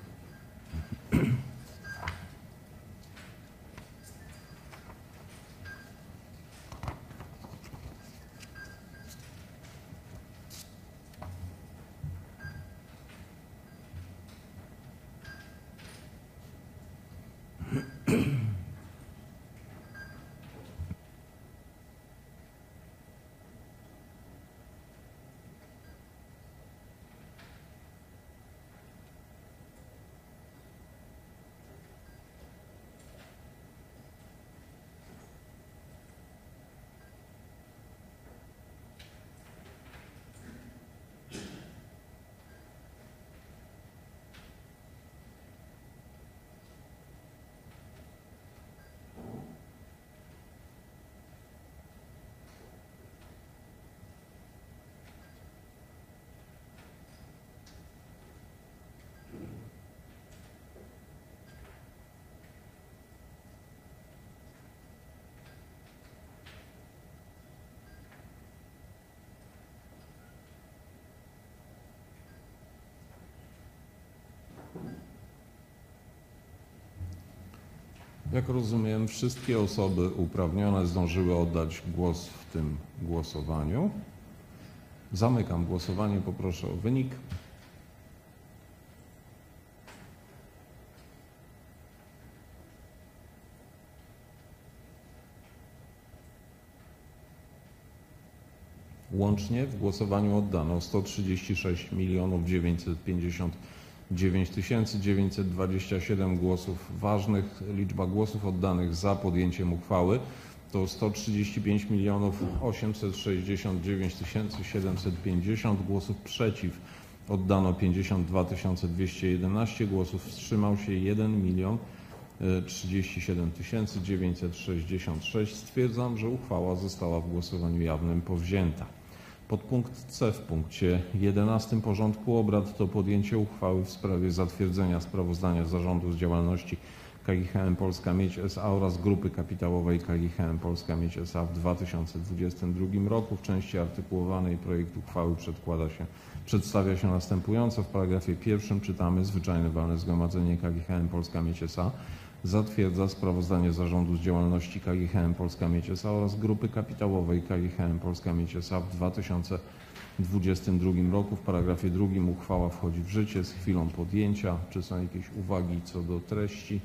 S2: Jak rozumiem, wszystkie osoby uprawnione zdążyły oddać głos w tym głosowaniu. Zamykam głosowanie. Poproszę o wynik. Łącznie w głosowaniu oddano 136 959 927 głosów ważnych. Liczba głosów oddanych za podjęciem uchwały to 135 869 750, głosów przeciw oddano 52 211, głosów wstrzymał się 1 037 966. Stwierdzam, że uchwała została w głosowaniu jawnym powzięta. Podpunkt C w punkcie 11 porządku obrad to podjęcie uchwały w sprawie zatwierdzenia sprawozdania zarządu z działalności KGHM Polska Miedź S.A. oraz Grupy Kapitałowej KGHM Polska Miedź S.A. w 2022 roku. W części artykułowanej projekt uchwały przedstawia się następująco. W paragrafie pierwszym czytamy: Zwyczajne walne zgromadzenie KGHM Polska Miedź S.A. zatwierdza sprawozdanie zarządu z działalności KGHM Polska Miedź S.A. oraz grupy kapitałowej KGHM Polska Miedź S.A. w 2022 roku. W paragrafie 2 uchwała wchodzi w życie z chwilą podjęcia. Czy są jakieś uwagi co do treści?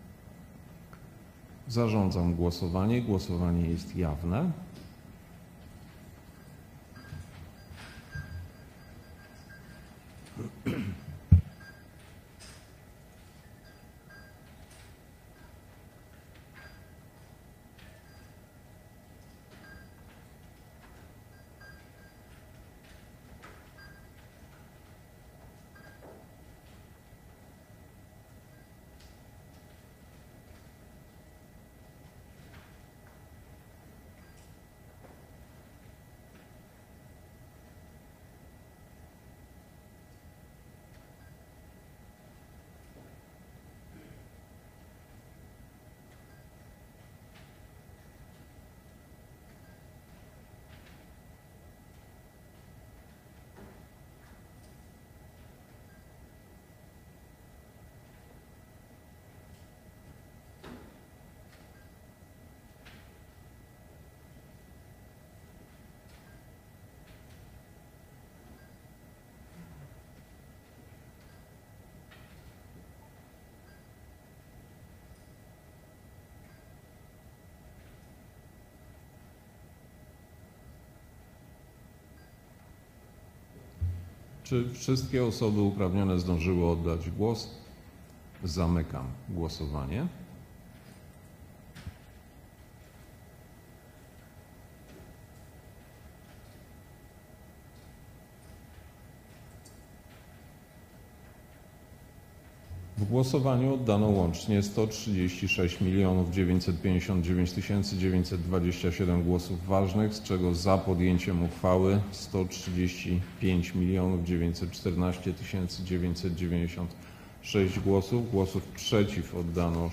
S2: Zarządzam głosowanie. Głosowanie jest jawne. Czy wszystkie osoby uprawnione zdążyły oddać głos? Zamykam głosowanie. W głosowaniu oddano łącznie 136 959 927 głosów ważnych, z czego za podjęciem uchwały 135 914 996 głosów. Głosów przeciw oddano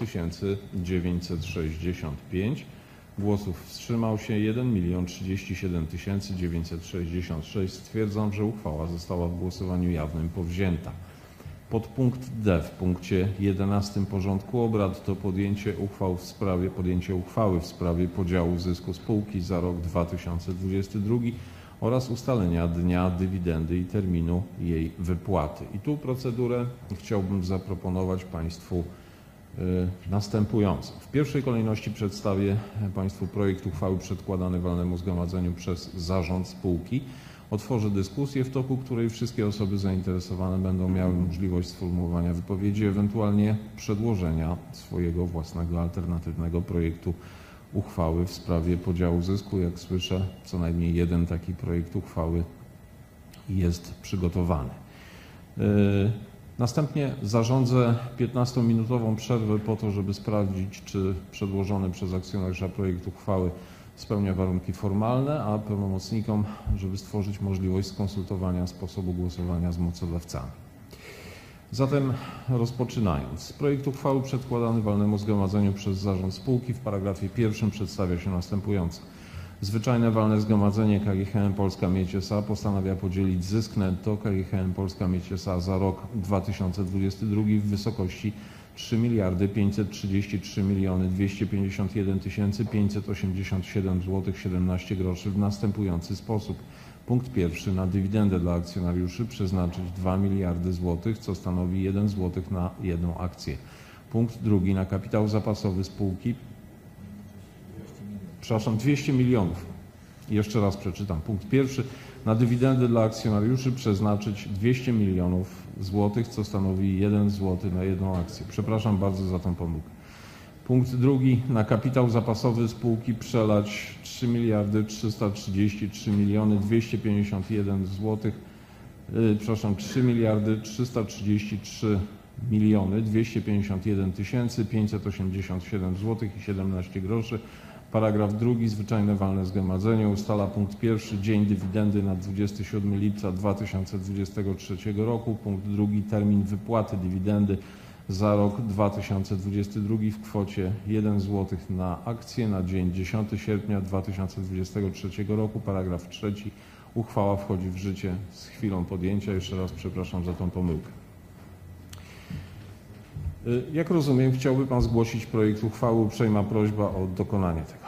S2: 6965. Głosów wstrzymał się 1 037 966. Stwierdzam, że uchwała została w głosowaniu jawnym powzięta. Podpunkt D w punkcie 11 porządku obrad to podjęcie uchwały w sprawie podziału zysku spółki za rok 2022 oraz ustalenia dnia dywidendy i terminu jej wypłaty. I tu procedurę chciałbym zaproponować Państwu następującą. W pierwszej kolejności przedstawię Państwu projekt uchwały przedkładany walnemu zgromadzeniu przez zarząd spółki. Otworzę dyskusję, w toku której wszystkie osoby zainteresowane będą miały możliwość sformułowania wypowiedzi, ewentualnie przedłożenia swojego własnego alternatywnego projektu uchwały w sprawie podziału zysku. Jak słyszę, co najmniej jeden taki projekt uchwały jest przygotowany. Następnie zarządzę 15-minutową przerwę po to, żeby sprawdzić, czy przedłożony przez akcjonariusza projekt uchwały spełnia warunki formalne, a pełnomocnikom, żeby stworzyć możliwość skonsultowania sposobu głosowania z mocodawcami. Zatem rozpoczynając. Projekt uchwały przedkładany walnemu zgromadzeniu przez zarząd spółki w paragrafie 1 przedstawia się następująco. Zwyczajne walne zgromadzenie KGHM Polska Miedź S.A. postanawia podzielić zysk netto KGHM Polska Miedź S.A. za rok 2022 w wysokości 3 533 251 587 zł 17 groszy w następujący sposób. Punkt pierwszy. Na dywidendę dla akcjonariuszy przeznaczyć 2 miliardy złotych, co stanowi 1 zł na jedną akcję. Punkt drugi. Na kapitał zapasowy spółki, 200 milionów. Jeszcze raz przeczytam. Punkt pierwszy. Na dywidendę dla akcjonariuszy przeznaczyć 200 milionów złotych, co stanowi 1 zł na jedną akcję. Przepraszam bardzo za tą pomyłkę. Punkt drugi. Na kapitał zapasowy spółki przelać 3 333 251 zł, 3 333 251 587 zł i 17 groszy. Paragraf drugi. Zwyczajne walne zgromadzenie ustala punkt pierwszy. Dzień dywidendy na 27 lipca 2023 roku. Punkt drugi. Termin wypłaty dywidendy za rok 2022 w kwocie 1 zł na akcję na dzień 10 sierpnia 2023 roku. Paragraf trzeci. Uchwała wchodzi w życie z chwilą podjęcia. Jeszcze raz przepraszam za tą pomyłkę. Jak rozumiem, chciałby Pan zgłosić projekt uchwały. Uprzejma prośba o dokonanie tego.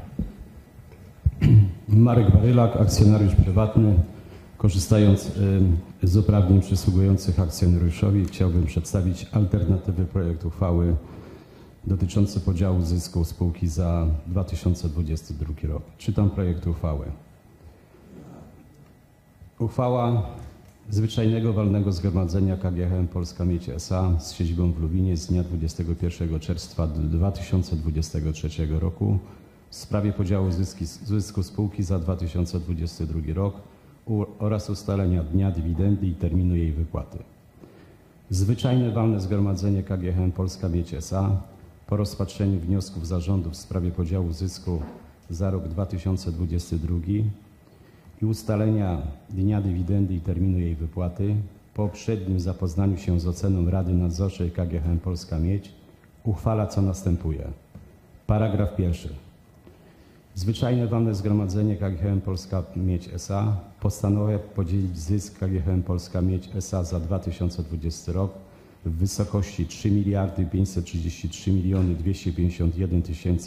S11: Marek Barylak, akcjonariusz prywatny. Korzystając z uprawnień przysługujących akcjonariuszowi, chciałbym przedstawić alternatywy projektu uchwały dotyczący podziału zysku spółki za 2022 rok. Czytam projekt uchwały. Uchwała Zwyczajnego Walnego Zgromadzenia KGHM Polska Miedź S.A. z siedzibą w Lubinie z dnia 21 czerwca 2023 roku w sprawie podziału zysku spółki za 2022 rok oraz ustalenia dnia dywidendy i terminu jej wypłaty. Zwyczajne Walne Zgromadzenie KGHM Polska Miedź S.A. po rozpatrzeniu wniosków zarządu w sprawie podziału zysku za rok 2022 i ustalenia dnia dywidendy i terminu jej wypłaty, po poprzednim zapoznaniu się z oceną Rady Nadzorczej KGHM Polska Miedź, uchwala co następuje. Paragraf pierwszy. Zwyczajne Walne Zgromadzenie KGHM Polska Miedź S.A. postanawia podzielić zysk KGHM Polska Miedź S.A. za 2020 rok w wysokości 3 533 251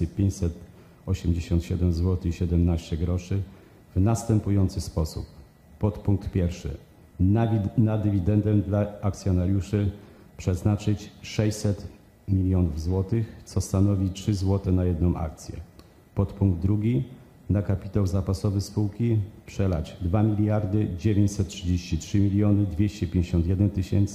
S11: 587 zł i 17 groszy w następujący sposób. Podpunkt pierwszy. Na dywidendę dla akcjonariuszy przeznaczyć 600 milionów złotych, co stanowi 3 zł na jedną akcję. Podpunkt drugi. Na kapitał zapasowy spółki przelać 2 933 251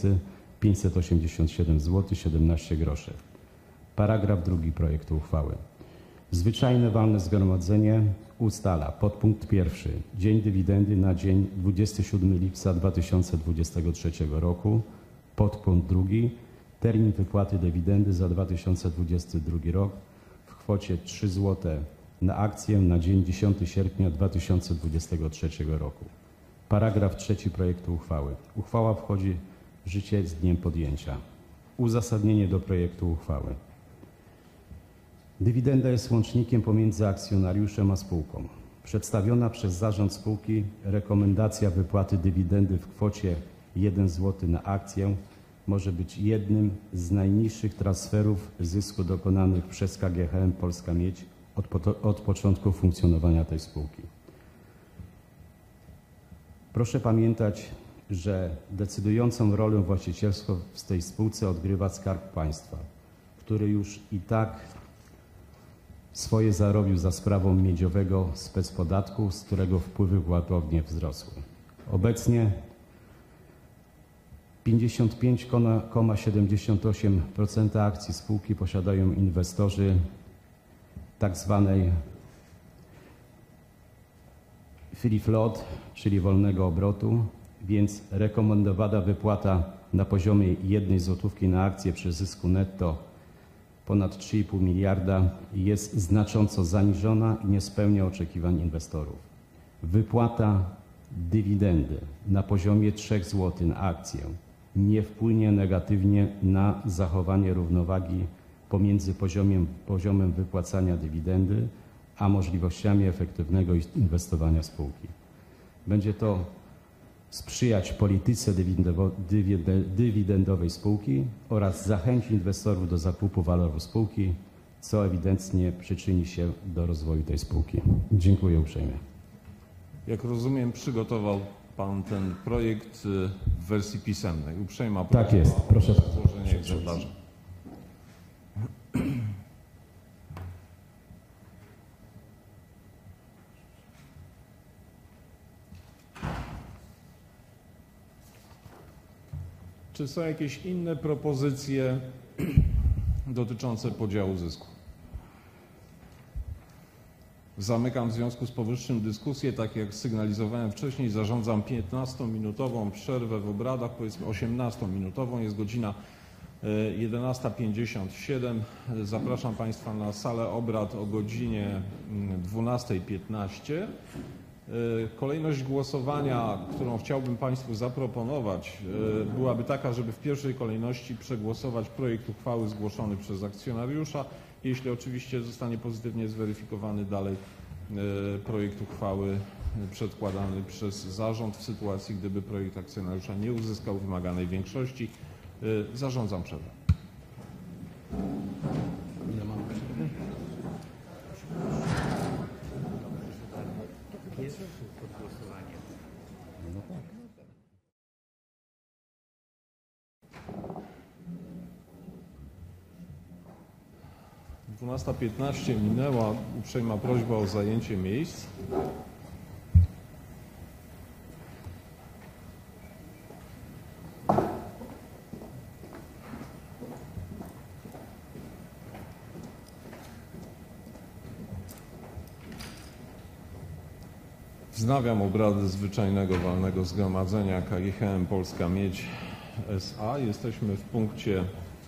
S11: 587 zł 17 groszy. Paragraf drugi projektu uchwały. Zwyczajne Walne Zgromadzenie ustala podpunkt pierwszy dzień dywidendy na dzień 27 lipca 2023 roku. Podpunkt drugi termin wypłaty dywidendy za 2022 rok w kwocie 3 zł na akcję na dzień 10 sierpnia 2023 roku. Paragraf trzeci projektu uchwały. Uchwała wchodzi w życie z dniem podjęcia. Uzasadnienie do projektu uchwały. Dywidenda jest łącznikiem pomiędzy akcjonariuszem a spółką. Przedstawiona przez zarząd spółki rekomendacja wypłaty dywidendy w kwocie 1 zł na akcję może być jednym z najniższych transferów zysku dokonanych przez KGHM Polska Miedź od początku funkcjonowania tej spółki. Proszę pamiętać, że decydującą rolę właścicielską w tej spółce odgrywa Skarb Państwa, który już i tak swoje zarobił za sprawą miedziowego specpodatku, z którego wpływy gwałtownie wzrosły. Obecnie 55,78% akcji spółki posiadają inwestorzy tak zwanej free float, czyli wolnego obrotu, więc rekomendowana wypłata na poziomie 1 złotówki na akcję przy zysku netto ponad 3,5 miliarda jest znacząco zaniżona i nie spełnia oczekiwań inwestorów. Wypłata dywidendy na poziomie 3 zł na akcję nie wpłynie negatywnie na zachowanie równowagi pomiędzy poziomem wypłacania dywidendy a możliwościami efektywnego inwestowania spółki. Będzie to sprzyjać polityce dywidendowej spółki oraz zachęci inwestorów do zakupu walorów spółki, co ewidentnie przyczyni się do rozwoju tej spółki. Dziękuję uprzejmie.
S2: Jak rozumiem, przygotował Pan ten projekt w wersji pisemnej. Uprzejma prośba.
S11: Tak jest. Proszę
S2: o złożenie egzemplarza. Czy są jakieś inne propozycje dotyczące podziału zysku? Zamykam w związku z powyższym dyskusję. Tak jak sygnalizowałem wcześniej, zarządzam 15-minutową przerwę w obradach, powiedzmy 18-minutową. Jest godzina 11:57. Zapraszam Państwa na salę obrad o godzinie 12:15. Kolejność głosowania, którą chciałbym Państwu zaproponować, byłaby taka, żeby w pierwszej kolejności przegłosować projekt uchwały zgłoszony przez akcjonariusza. Jeśli oczywiście zostanie pozytywnie zweryfikowany, dalej projekt uchwały przedkładany przez zarząd w sytuacji, gdyby projekt akcjonariusza nie uzyskał wymaganej większości. Zarządzam przerwę.
S4: Ile mamy przerwy? Pierwsze podgłosowanie. No tak.
S2: 12:15 minęła. Uprzejma prośba o zajęcie miejsc. Wznawiam obrady zwyczajnego walnego zgromadzenia KGHM Polska Miedź S.A. Jesteśmy w punkcie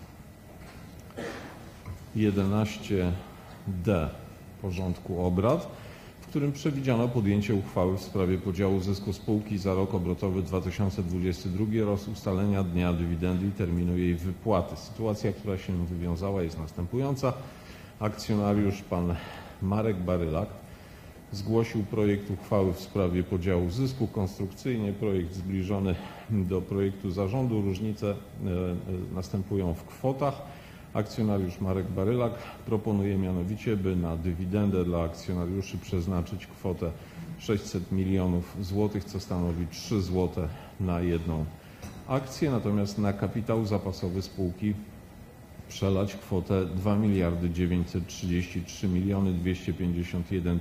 S2: 11d porządku obrad, w którym przewidziano podjęcie uchwały w sprawie podziału zysku spółki za rok obrotowy 2022 oraz ustalenia dnia dywidendy i terminu jej wypłaty. Sytuacja, która się wywiązała, jest następująca. Akcjonariusz pan Marek Barylak zgłosił projekt uchwały w sprawie podziału zysku konstrukcyjnie. Projekt zbliżony do projektu zarządu. Różnice następują w kwotach. Akcjonariusz Marek Barylak proponuje mianowicie, by na dywidendę dla akcjonariuszy przeznaczyć kwotę 600 milionów złotych, co stanowi 3 zł na jedną akcję. Natomiast na kapitał zapasowy spółki przelać kwotę 2 933 251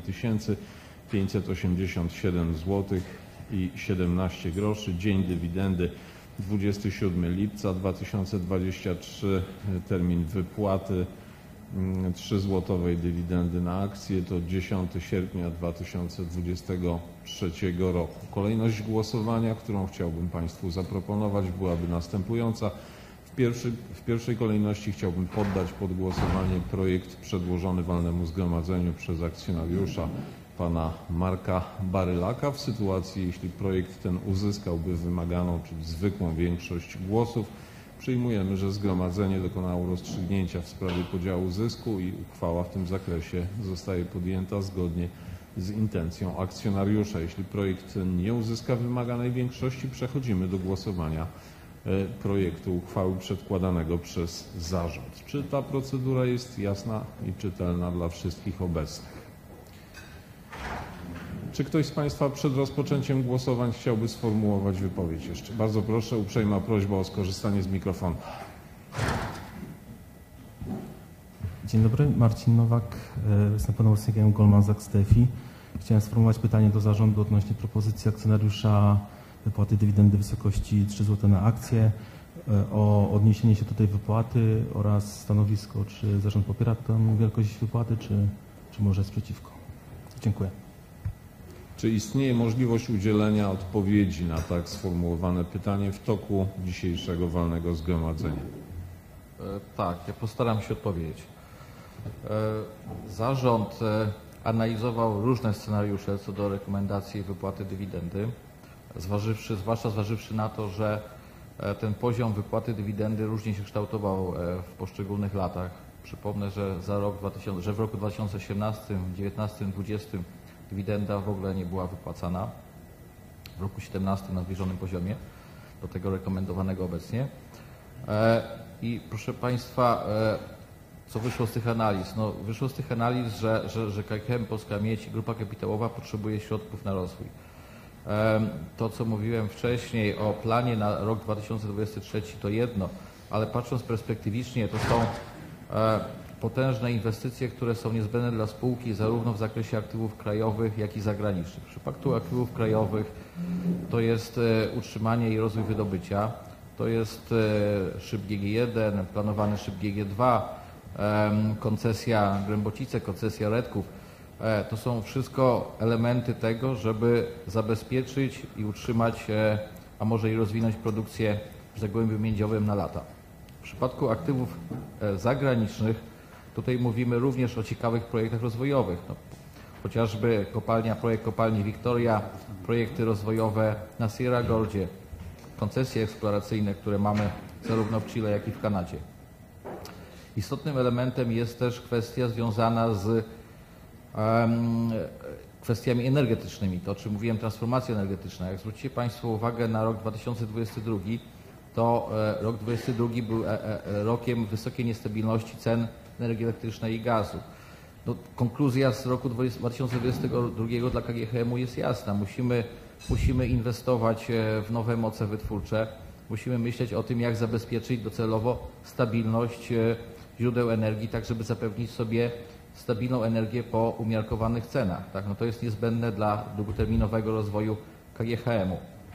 S2: 587 zł i 17 groszy. Dzień dywidendy 27 lipca 2023, termin wypłaty 3-złotowej dywidendy na akcję to 10 sierpnia 2023 roku. Kolejność głosowania, którą chciałbym Państwu zaproponować, byłaby następująca. W pierwszej kolejności chciałbym poddać pod głosowanie projekt przedłożony walnemu zgromadzeniu przez akcjonariusza pana Marka Barylaka. W sytuacji, jeśli projekt ten uzyskałby wymaganą, czyli zwykłą większość głosów, przyjmujemy, że zgromadzenie dokonało rozstrzygnięcia w sprawie podziału zysku i uchwała w tym zakresie zostaje podjęta zgodnie z intencją akcjonariusza. Jeśli projekt nie uzyska wymaganej większości, przechodzimy do głosowania projektu uchwały przedkładanego przez zarząd. Czy ta procedura jest jasna i czytelna dla wszystkich obecnych? Czy ktoś z Państwa przed rozpoczęciem głosowań chciałby sformułować wypowiedź jeszcze? Bardzo proszę, uprzejma prośba o skorzystanie z mikrofonu.
S12: Dzień dobry, Marcin Nowak, jestem pełnomocnikiem Goldman Sachs TFI. Chciałem sformułować pytanie do zarządu odnośnie propozycji akcjonariusza wypłaty dywidendy w wysokości 3 zł na akcję, o odniesienie się do tej wypłaty oraz stanowisko, czy zarząd popiera tę wielkość wypłaty, czy może jest przeciwko. Dziękuję.
S2: Czy istnieje możliwość udzielenia odpowiedzi na tak sformułowane pytanie w toku dzisiejszego walnego zgromadzenia?
S10: Tak, ja postaram się odpowiedzieć. Zarząd analizował różne scenariusze co do rekomendacji wypłaty dywidendy, zwłaszcza zważywszy na to, że ten poziom wypłaty dywidendy różnie się kształtował w poszczególnych latach. Przypomnę, że w roku 2018, 2019, 2020 dywidenda w ogóle nie była wypłacana. W roku 2017 na zbliżonym poziomie do tego rekomendowanego obecnie. I proszę Państwa, co wyszło z tych analiz? No, wyszło z tych analiz, że KGHM Polska Miedź, grupa kapitałowa potrzebuje środków na rozwój. To, co mówiłem wcześniej o planie na rok 2023 to jedno, ale patrząc perspektywicznie, to są potężne inwestycje, które są niezbędne dla spółki zarówno w zakresie aktywów krajowych, jak i zagranicznych. W przypadku aktywów krajowych to jest utrzymanie i rozwój wydobycia, to jest szyb GG1, planowany szyb GG2, koncesja Grębocice, koncesja Redków. To są wszystko elementy tego, żeby zabezpieczyć i utrzymać, a może i rozwinąć produkcję w Zagłębiu Miedziowym na lata. W przypadku aktywów zagranicznych tutaj mówimy również o ciekawych projektach rozwojowych. No, chociażby projekt kopalni Victoria, projekty rozwojowe na Sierra Gordzie, koncesje eksploracyjne, które mamy zarówno w Chile, jak i w Kanadzie. Istotnym elementem jest też kwestia związana z kwestiami energetycznymi. To, o czym mówiłem, transformacja energetyczna. Jak zwrócicie Państwo uwagę na rok 2022, to rok 2022 był rokiem wysokiej niestabilności cen energii elektrycznej i gazu. No, konkluzja z roku 2022 dla KGHM-u jest jasna. Musimy inwestować w nowe moce wytwórcze. Musimy myśleć o tym, jak zabezpieczyć docelowo stabilność źródeł energii, tak żeby zapewnić sobie stabilną energię po umiarkowanych cenach. Tak? No to jest niezbędne dla długoterminowego rozwoju KGHM-u.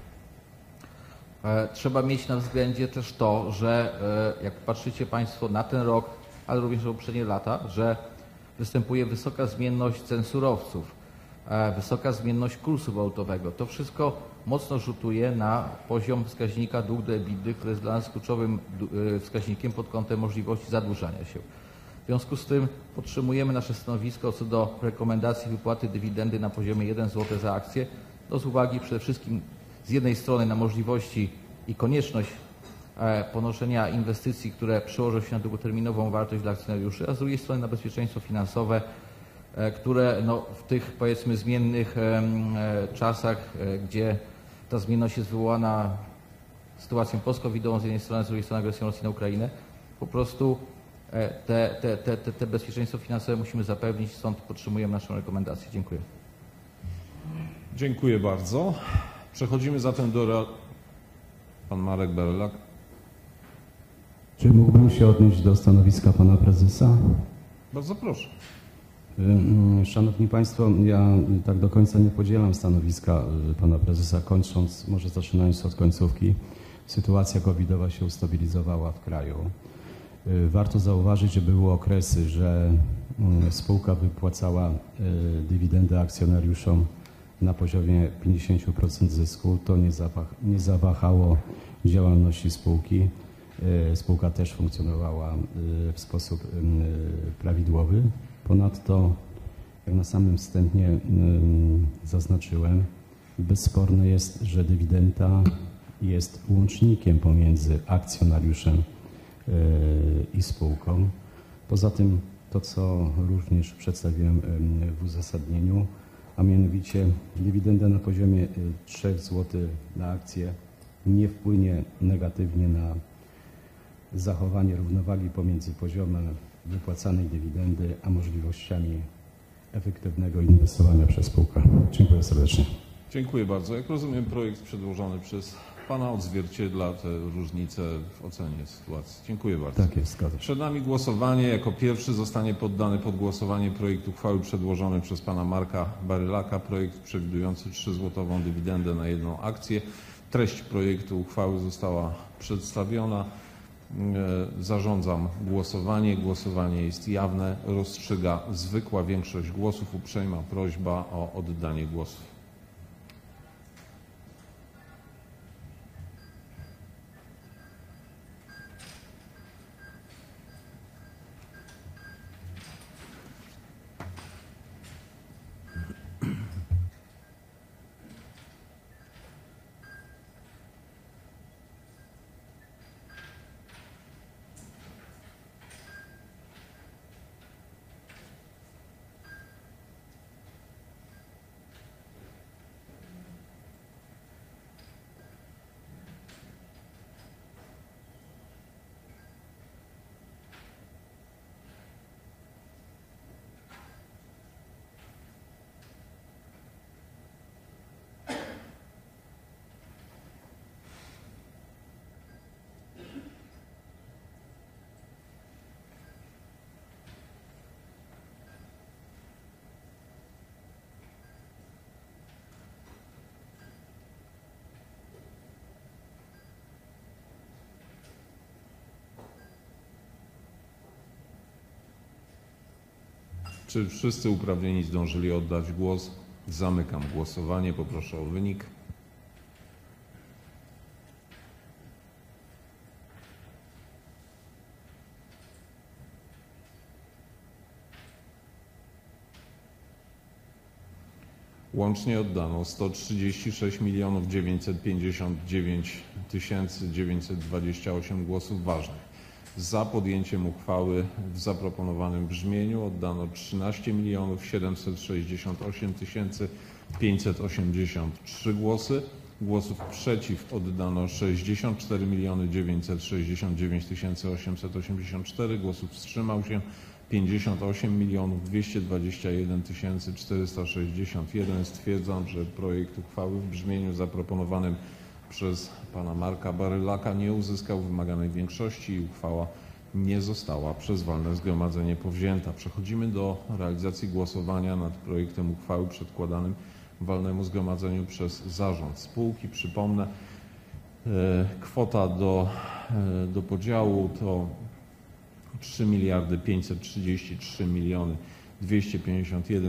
S10: Trzeba mieć na względzie też to, że jak patrzycie Państwo na ten rok, ale również na poprzednie lata, że występuje wysoka zmienność cen surowców, wysoka zmienność kursu walutowego. To wszystko mocno rzutuje na poziom wskaźnika dług do EBITDA, który jest dla nas kluczowym wskaźnikiem pod kątem możliwości zadłużania się. W związku z tym podtrzymujemy nasze stanowisko co do rekomendacji wypłaty dywidendy na poziomie 1 zł za akcję, z uwagi przede wszystkim z jednej strony na możliwości i konieczność ponoszenia inwestycji, które przełożą się na długoterminową wartość dla akcjonariuszy, a z drugiej strony na bezpieczeństwo finansowe, które no, w tych powiedzmy zmiennych czasach, gdzie ta zmienność jest wywołana sytuacją post-covidową z jednej strony, z drugiej strony agresją Rosji na Ukrainę, po prostu te bezpieczeństwo finansowe musimy zapewnić, stąd podtrzymujemy naszą rekomendację. Dziękuję.
S2: Dziękuję bardzo. Przechodzimy zatem do... Pan Marek Barylak.
S11: Czy mógłbym się odnieść do stanowiska pana prezesa?
S2: Bardzo proszę.
S11: Szanowni Państwo, ja tak do końca nie podzielam stanowiska pana prezesa, kończąc, może zaczynając od końcówki. Sytuacja covidowa się ustabilizowała w kraju. Warto zauważyć, że były okresy, że spółka wypłacała dywidendę akcjonariuszom na poziomie 50% zysku. To nie zawahało działalności spółki. Spółka też funkcjonowała w sposób prawidłowy. Ponadto, jak na samym wstępie zaznaczyłem, bezsporne jest, że dywidenda jest łącznikiem pomiędzy akcjonariuszem i spółką. Poza tym to, co również przedstawiłem w uzasadnieniu, a mianowicie dywidenda na poziomie 3 zł na akcję nie wpłynie negatywnie na zachowanie równowagi pomiędzy poziomem wypłacanej dywidendy a możliwościami efektywnego inwestowania przez spółkę. Dziękuję serdecznie.
S2: Dziękuję bardzo. Jak rozumiem, projekt przedłożony przez Pana odzwierciedla te różnice w ocenie sytuacji. Dziękuję bardzo.
S11: Tak jest, zgadzam się.
S2: Przed nami głosowanie. Jako pierwszy zostanie poddany pod głosowanie projekt uchwały przedłożony przez Pana Marka Barylaka. Projekt przewidujący 3-złotową dywidendę na jedną akcję. Treść projektu uchwały została przedstawiona. Zarządzam głosowanie. Głosowanie jest jawne. Rozstrzyga zwykła większość głosów. Uprzejma prośba o oddanie głosu. Czy wszyscy uprawnieni zdążyli oddać głos? Zamykam głosowanie. Poproszę o wynik. Łącznie oddano 136 959 928 głosów ważnych. Za podjęciem uchwały w zaproponowanym brzmieniu oddano 13 768 583 głosy. Głosów przeciw oddano 64 969 884. Głosów wstrzymał się 58 221 461. Stwierdzam, że projekt uchwały w brzmieniu zaproponowanym przez pana Marka Barylaka nie uzyskał wymaganej większości i uchwała nie została przez walne zgromadzenie powzięta. Przechodzimy do realizacji głosowania nad projektem uchwały przedkładanym walnemu zgromadzeniu przez zarząd spółki. Przypomnę, kwota do podziału to 3 533 251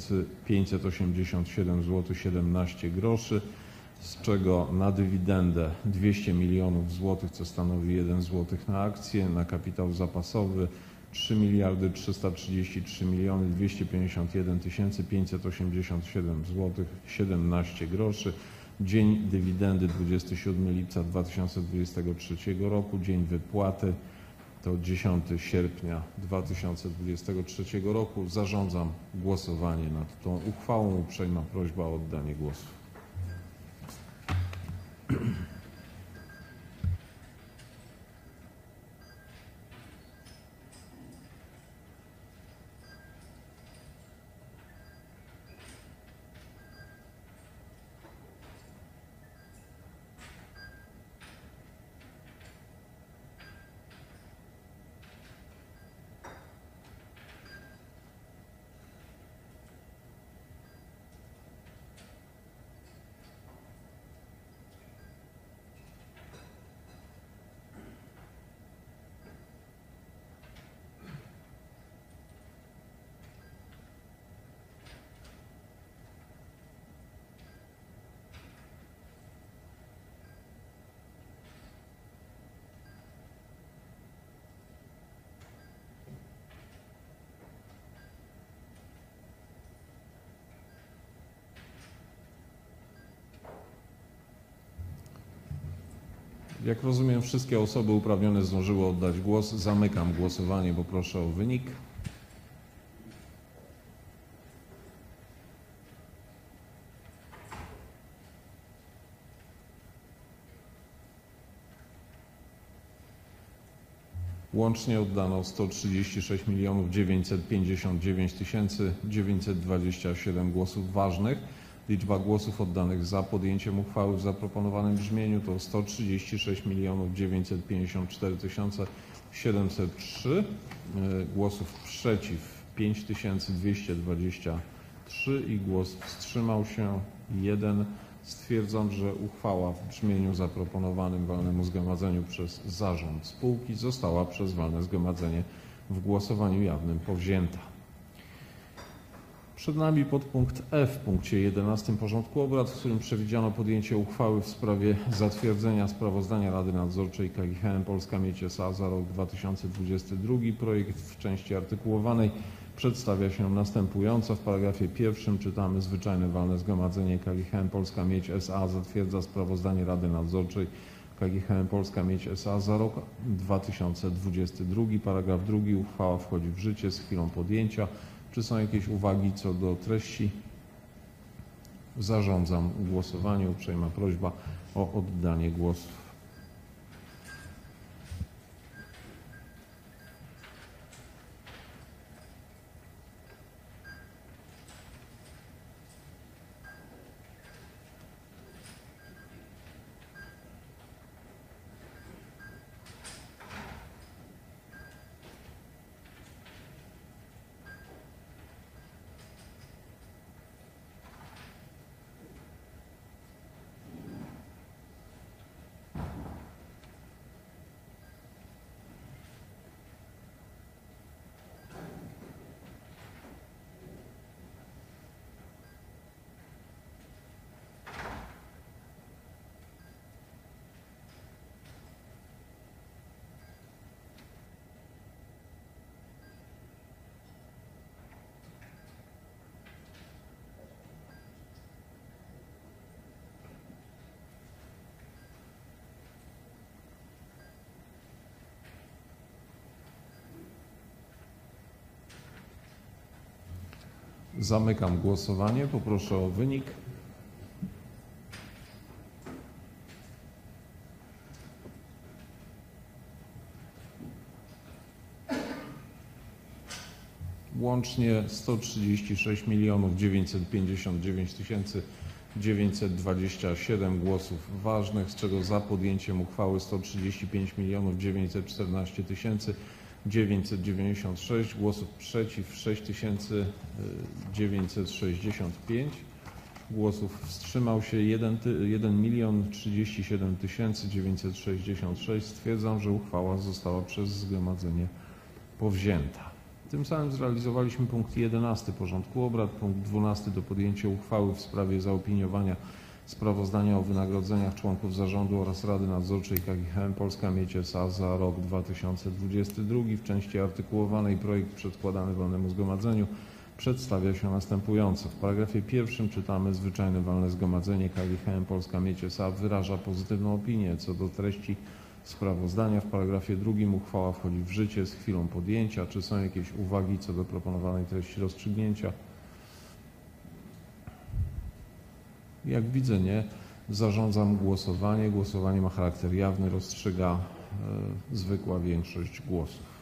S2: 587 zł 17 groszy, z czego na dywidendę 200 milionów złotych, co stanowi 1 zł na akcję, na kapitał zapasowy 3 333 251 587 zł 17 groszy. Dzień dywidendy 27 lipca 2023 roku, dzień wypłaty to 10 sierpnia 2023 roku. Zarządzam głosowanie nad tą uchwałą. Uprzejma prośba o oddanie głosu. Jak rozumiem, wszystkie osoby uprawnione zdążyły oddać głos. Zamykam głosowanie, bo proszę o wynik. Łącznie oddano 136 959 927 głosów ważnych. Liczba głosów oddanych za podjęciem uchwały w zaproponowanym brzmieniu to 136 954 703. Głosów przeciw 5223 i głos wstrzymał się 1. Stwierdzam, że uchwała w brzmieniu zaproponowanym walnemu zgromadzeniu przez zarząd spółki została przez walne zgromadzenie w głosowaniu jawnym powzięta. Przed nami podpunkt F w punkcie 11 porządku obrad, w którym przewidziano podjęcie uchwały w sprawie zatwierdzenia sprawozdania Rady Nadzorczej KGHM Polska Miedź S.A. za rok 2022. Projekt w części artykułowanej przedstawia się następująco. W paragrafie pierwszym czytamy: zwyczajne walne zgromadzenie KGHM Polska Miedź S.A. zatwierdza sprawozdanie Rady Nadzorczej KGHM Polska Miedź S.A. za rok 2022. Paragraf drugi. Uchwała wchodzi w życie z chwilą podjęcia. Czy są jakieś uwagi co do treści? Zarządzam głosowanie. Uprzejma prośba o oddanie głosów. Zamykam głosowanie. Poproszę o wynik. Łącznie 136 959 927 głosów ważnych, z czego za podjęciem uchwały 135 914 996, głosów przeciw 6965, głosów wstrzymał się 1 037 966. Stwierdzam, że uchwała została przez zgromadzenie powzięta. Tym samym zrealizowaliśmy punkt 11 porządku obrad. Punkt 12 to podjęcie uchwały w sprawie zaopiniowania sprawozdania o wynagrodzeniach członków zarządu oraz Rady Nadzorczej KGHM Polska Miedź S.A. za rok 2022. W części artykułowanej projekt przedkładany walnemu zgromadzeniu przedstawia się następująco. W paragrafie pierwszym czytamy: zwyczajne walne zgromadzenie KGHM Polska Miedź S.A. wyraża pozytywną opinię co do treści sprawozdania. W paragrafie drugim uchwała wchodzi w życie z chwilą podjęcia. Czy są jakieś uwagi co do proponowanej treści rozstrzygnięcia? Jak widzę, nie. Zarządzam głosowanie. Głosowanie ma charakter jawny, rozstrzyga zwykła większość głosów.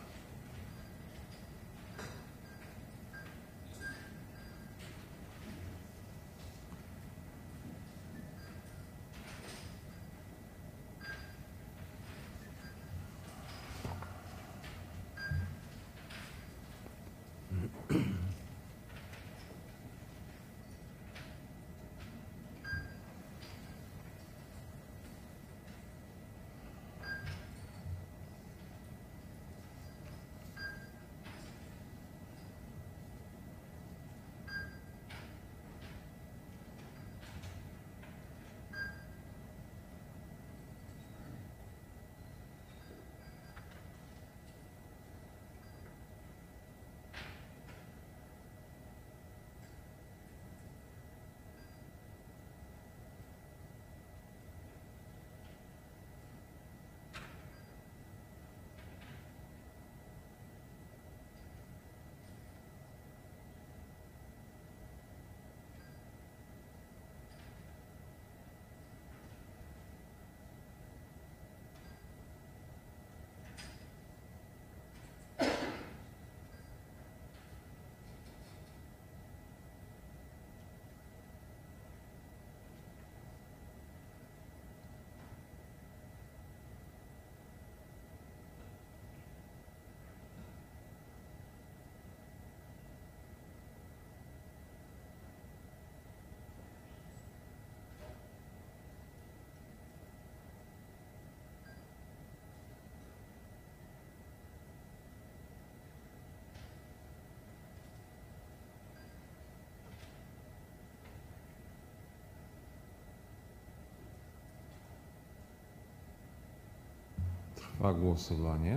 S2: Trwa głosowanie.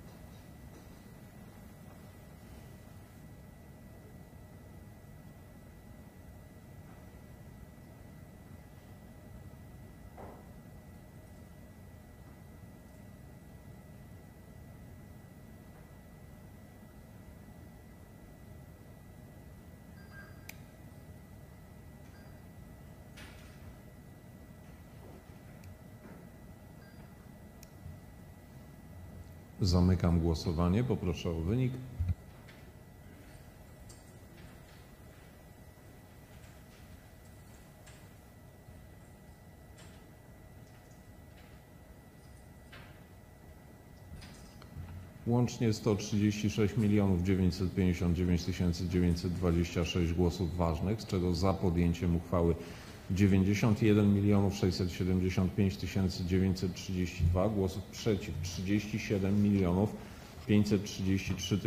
S2: Zamykam głosowanie. Poproszę o wynik. Łącznie 136 959 926 głosów ważnych, z czego za podjęciem uchwały 91 675 932, głosów przeciw 37 533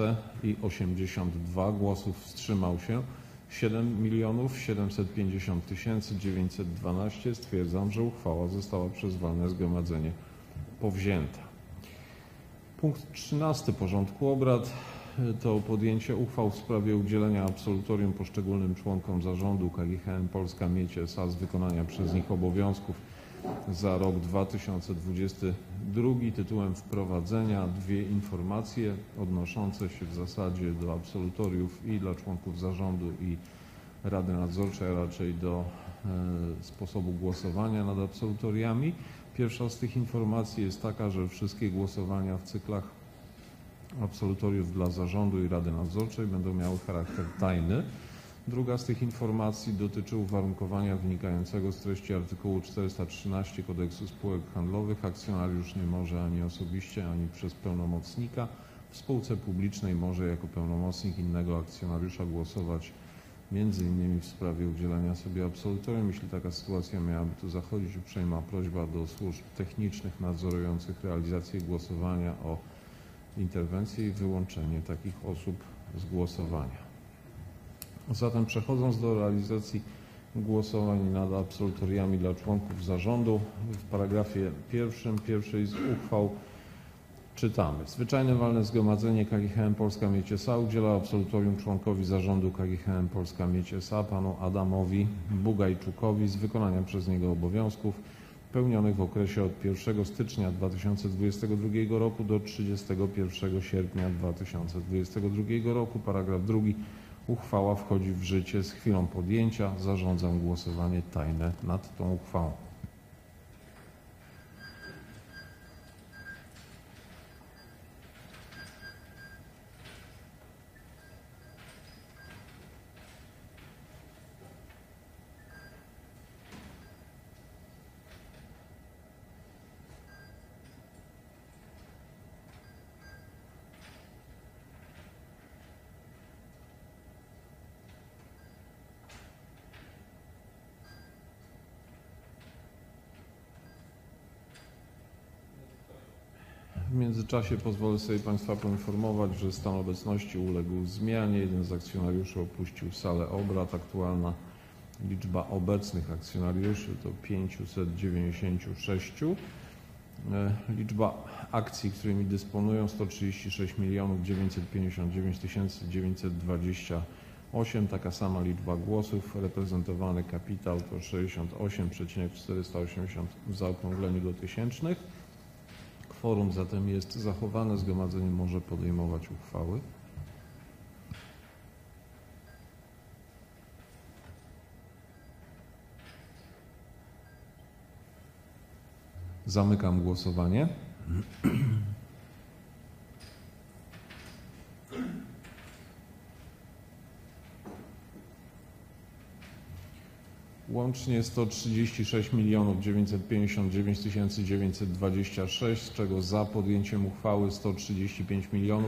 S2: 082, głosów wstrzymał się 7 750 912. Stwierdzam, że uchwała została przez walne zgromadzenie powzięta. Punkt 13 porządku obrad to podjęcie uchwał w sprawie udzielenia absolutorium poszczególnym członkom zarządu KGHM Polska Miedź S.A. z wykonania przez nich obowiązków za rok 2022. Tytułem wprowadzenia dwie informacje odnoszące się w zasadzie do absolutoriów i dla członków zarządu i Rady Nadzorczej, a raczej do sposobu głosowania nad absolutoriami. Pierwsza z tych informacji jest taka, że wszystkie głosowania w cyklach absolutoriów dla zarządu i Rady Nadzorczej będą miały charakter tajny. Druga z tych informacji dotyczy uwarunkowania wynikającego z treści artykułu 413 Kodeksu Spółek Handlowych. Akcjonariusz nie może ani osobiście, ani przez pełnomocnika w spółce publicznej może jako pełnomocnik innego akcjonariusza głosować między innymi w sprawie udzielenia sobie absolutorium. Jeśli taka sytuacja miałaby tu zachodzić, uprzejma prośba do służb technicznych nadzorujących realizację głosowania o interwencję i wyłączenie takich osób z głosowania. Zatem przechodząc do realizacji głosowań nad absolutoriami dla członków zarządu, w paragrafie pierwszej z uchwał czytamy: Zwyczajne Walne Zgromadzenie KGHM Polska Miedź S.A. udziela absolutorium członkowi zarządu KGHM Polska Miedź S.A. panu Adamowi Bugajczukowi z wykonania przez niego obowiązków pełnionych w okresie od 1 stycznia 2022 roku do 31 sierpnia 2022 roku. Paragraf 2. Uchwała wchodzi w życie z chwilą podjęcia. Zarządzam głosowanie tajne nad tą uchwałą. W międzyczasie pozwolę sobie Państwa poinformować, że stan obecności uległ zmianie. Jeden z akcjonariuszy opuścił salę obrad. Aktualna liczba obecnych akcjonariuszy to 596. Liczba akcji, którymi dysponują, 136 959 928. Taka sama liczba głosów. Reprezentowany kapitał to 68,480 w zaokrągleniu do tysięcznych. Kworum zatem jest zachowane. Zgromadzenie może podejmować uchwały. Zamykam głosowanie. Łącznie 136 959 926, z czego za podjęciem uchwały 135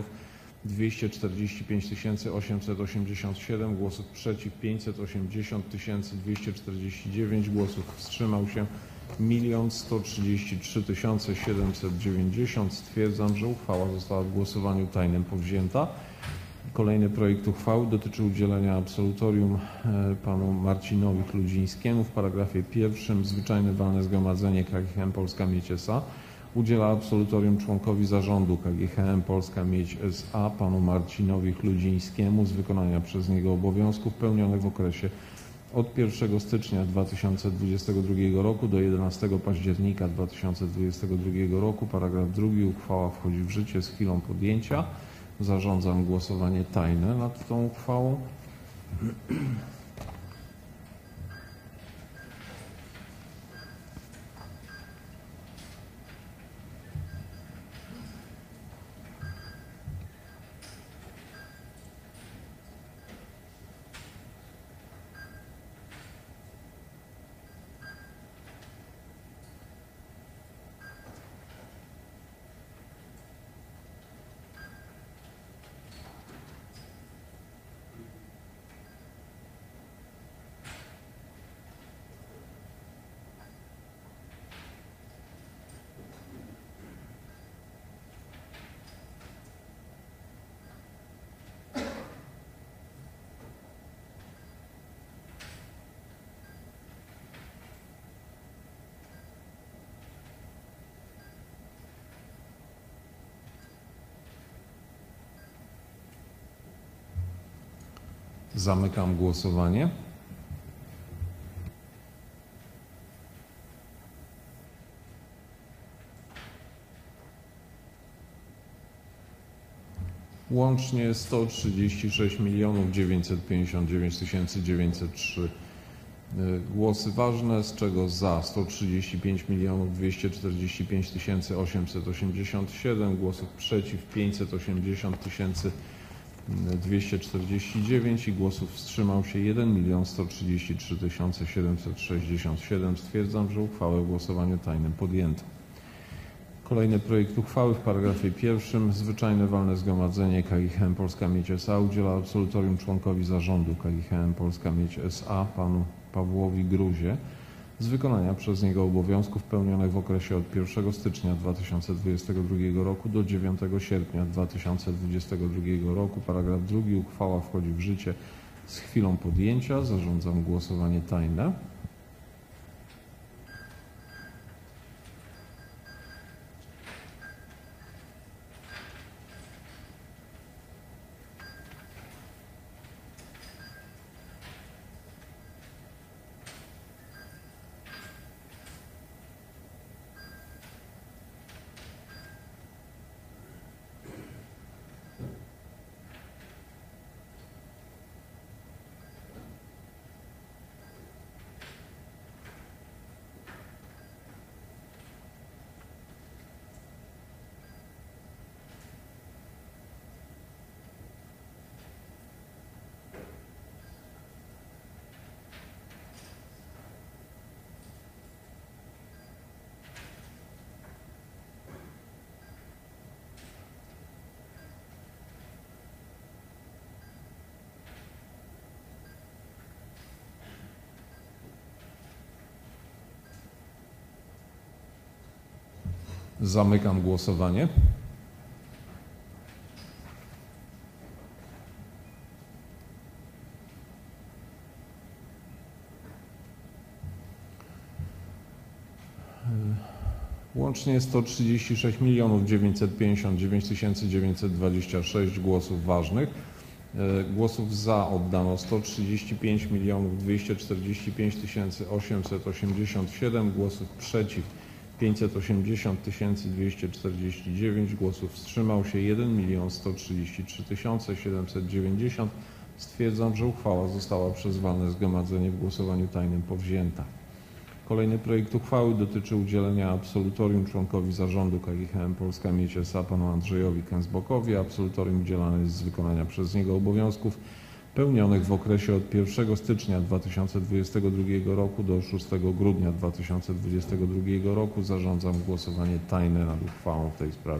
S2: 245 887, głosów przeciw 580 249, głosów wstrzymał się 1 133 790. Stwierdzam, że uchwała została w głosowaniu tajnym powzięta. Kolejny projekt uchwały dotyczy udzielenia absolutorium panu Marcinowi Chludzińskiemu. W paragrafie 1 Zwyczajne Walne Zgromadzenie KGHM Polska Miedź S.A. udziela absolutorium członkowi zarządu KGHM Polska Miedź S.A. panu Marcinowi Chludzińskiemu z wykonania przez niego obowiązków pełnionych w okresie od 1 stycznia 2022 roku do 11 października 2022 roku. Paragraf 2. Uchwała wchodzi w życie z chwilą podjęcia. Zarządzam głosowanie tajne nad tą uchwałą. Zamykam głosowanie. Łącznie 136 959 903 Głosy ważne, z czego za 135 245 887, głosów przeciw 580 249 i głosów wstrzymał się 1 133 767. Stwierdzam, że uchwałę w głosowaniu tajnym podjęto. Kolejny projekt uchwały w paragrafie pierwszym. Zwyczajne walne zgromadzenie KGHM Polska Miedź S.A. udziela absolutorium członkowi zarządu KGHM Polska Miedź S.A. panu Pawłowi Gruzie z wykonania przez niego obowiązków pełnionych w okresie od 1 stycznia 2022 roku do 9 sierpnia 2022 roku. Paragraf drugi. Uchwała wchodzi w życie z chwilą podjęcia. Zarządzam głosowanie tajne. Zamykam głosowanie. Łącznie 136 959 926 głosów ważnych. Głosów za oddano 135 245 887, głosów przeciw 580 249, głosów wstrzymał się 1 133 790. Stwierdzam, że uchwała została przez walne zgromadzenie w głosowaniu tajnym powzięta. Kolejny projekt uchwały dotyczy udzielenia absolutorium członkowi zarządu KGHM Polska Miedź S.A. panu Andrzejowi Kęsbokowi. Absolutorium udzielane jest z wykonania przez niego obowiązków pełnionych w okresie od 1 stycznia 2022 roku do 6 grudnia 2022 roku. Zarządzam głosowanie tajne nad uchwałą w tej sprawie.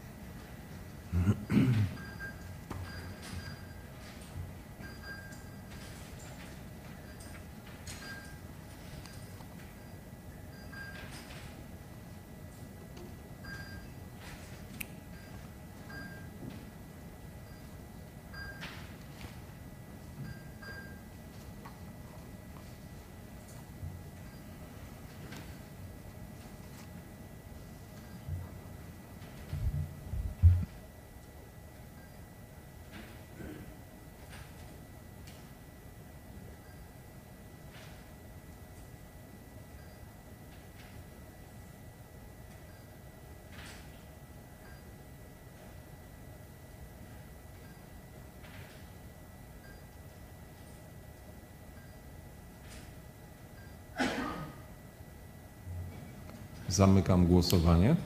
S2: Zamykam głosowanie.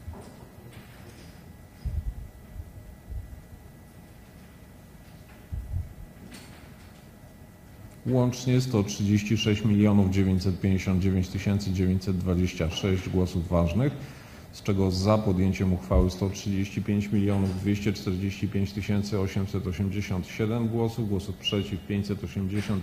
S2: Łącznie 136 959 926 głosów ważnych, z czego za podjęciem uchwały 135 245 887 głosów, głosów przeciw 580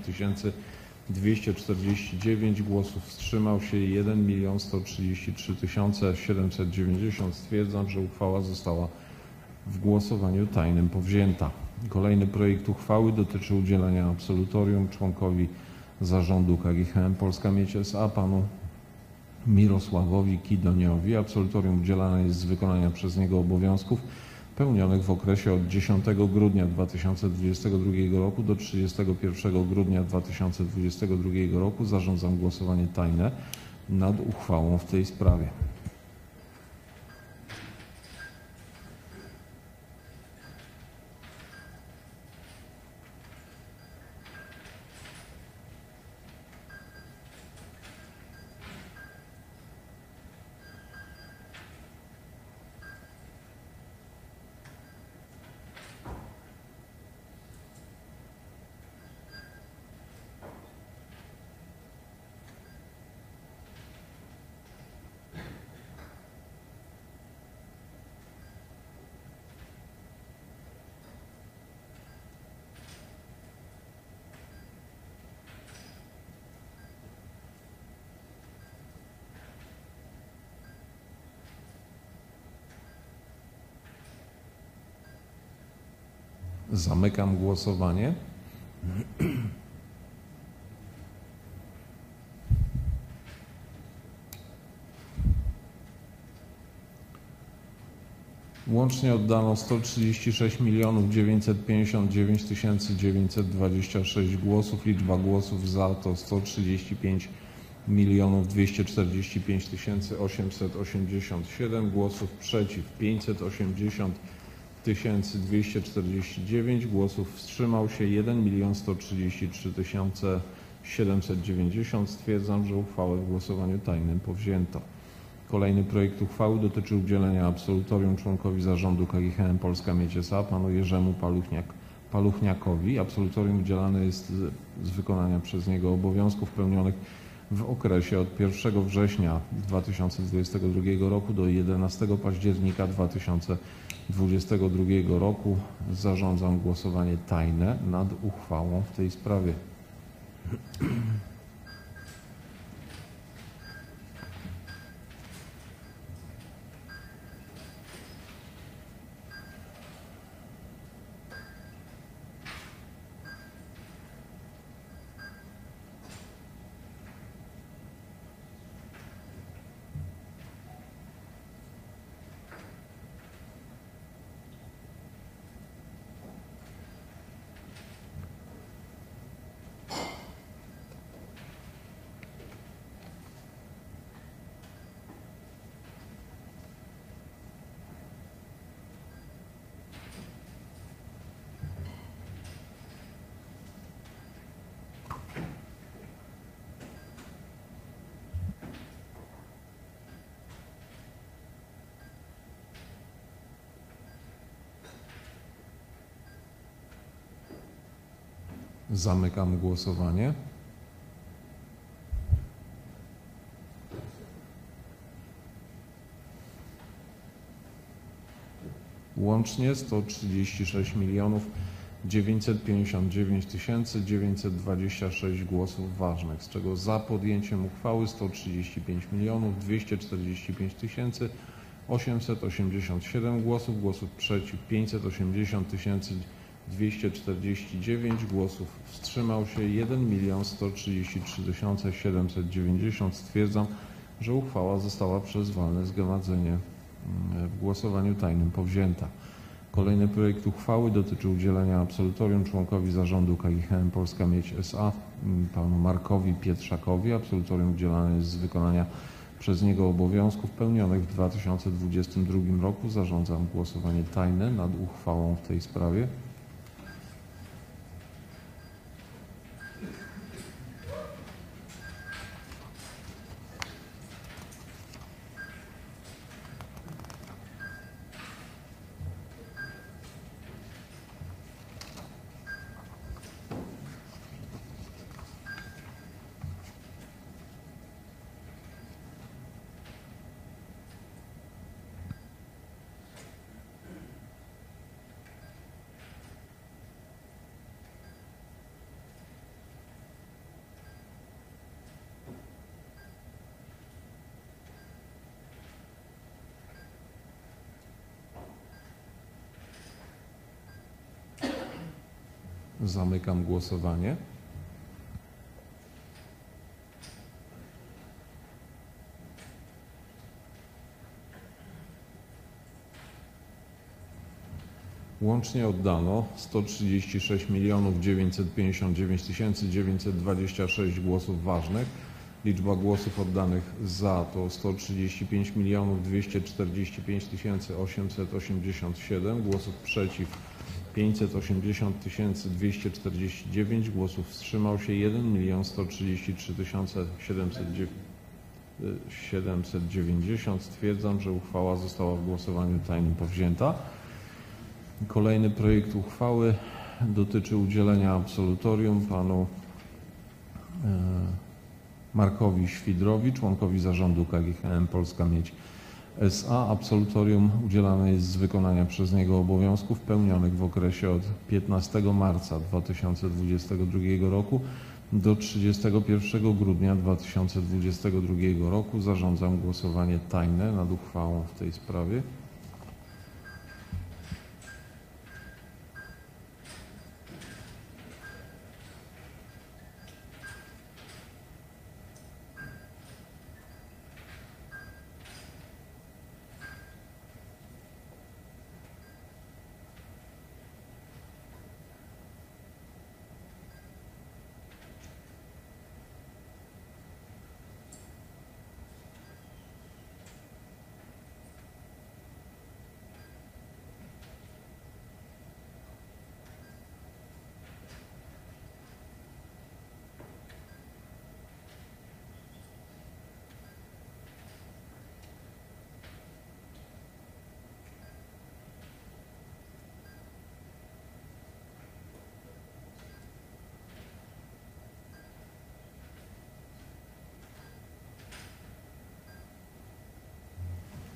S2: 249, głosów wstrzymał się 1 133 790. Stwierdzam, że uchwała została w głosowaniu tajnym powzięta. Kolejny projekt uchwały dotyczy udzielenia absolutorium członkowi zarządu KGHM Polska Miedź S.A. panu Mirosławowi Kidoniowi. Absolutorium udzielane jest z wykonania przez niego obowiązków pełnionych w okresie od 10 grudnia 2022 roku do 31 grudnia 2022 roku. Zarządzam głosowanie tajne nad uchwałą w tej sprawie. Zamykam głosowanie. Łącznie oddano 136 959 926 głosów. Liczba głosów za to 135 245 887, głosów przeciw 580 249, głosów wstrzymał się 1 133 790. Stwierdzam, że uchwałę w głosowaniu tajnym powzięto. Kolejny projekt uchwały dotyczy udzielenia absolutorium członkowi zarządu KGHM Polska Miedź S.A. panu Jerzemu Paluchniakowi. Absolutorium udzielane jest z wykonania przez niego obowiązków pełnionych w okresie od 1 września 2022 roku do 11 października 2022 roku. Zarządzam głosowanie tajne nad uchwałą w tej sprawie. Zamykam głosowanie. Łącznie 136 959 926 głosów ważnych, z czego za podjęciem uchwały 135 245 887 głosów, głosów przeciw 580 249, głosów wstrzymał się 1 133 790. Stwierdzam, że uchwała została przez walne zgromadzenie w głosowaniu tajnym powzięta. Kolejny projekt uchwały dotyczy udzielenia absolutorium członkowi zarządu KGHM Polska Miedź S.A. panu Markowi Pietrzakowi. Absolutorium udzielane jest z wykonania przez niego obowiązków pełnionych w 2022 roku. Zarządzam głosowanie tajne nad uchwałą w tej sprawie. Zamykam głosowanie. Łącznie oddano 136 959 926 głosów ważnych. Liczba głosów oddanych za to 135 245 887, głosów przeciw 580 249, głosów wstrzymał się 1 133 790. Stwierdzam, że uchwała została w głosowaniu tajnym powzięta. Kolejny projekt uchwały dotyczy udzielenia absolutorium panu Markowi Świdrowi, członkowi zarządu KGHM Polska Miedź S.A. Absolutorium udzielane jest z wykonania przez niego obowiązków pełnionych w okresie od 15 marca 2022 roku do 31 grudnia 2022 roku. Zarządzam głosowanie tajne nad uchwałą w tej sprawie.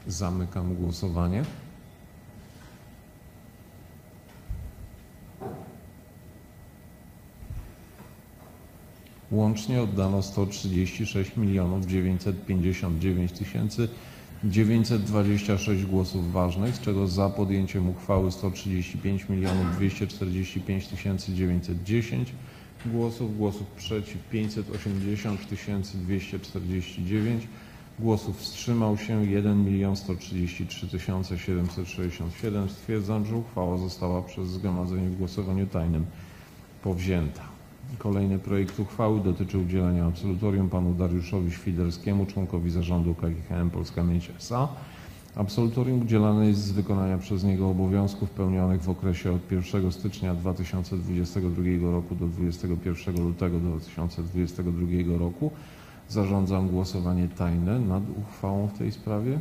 S2: Zamykam głosowanie. Łącznie oddano 136 959 926 głosów ważnych, z czego za podjęciem uchwały 135 245 910 głosów przeciw 580 249, głosów wstrzymał się 1 133 767. Stwierdzam, że uchwała została przez zgromadzenie w głosowaniu tajnym powzięta. Kolejny projekt uchwały dotyczy udzielenia absolutorium panu Dariuszowi Świderskiemu, członkowi zarządu KGHM Polska Miedź S.A. Absolutorium udzielane jest z wykonania przez niego obowiązków pełnionych w okresie od 1 stycznia 2022 roku do 21 lutego 2022 roku. Zarządzam głosowanie tajne nad uchwałą w tej sprawie.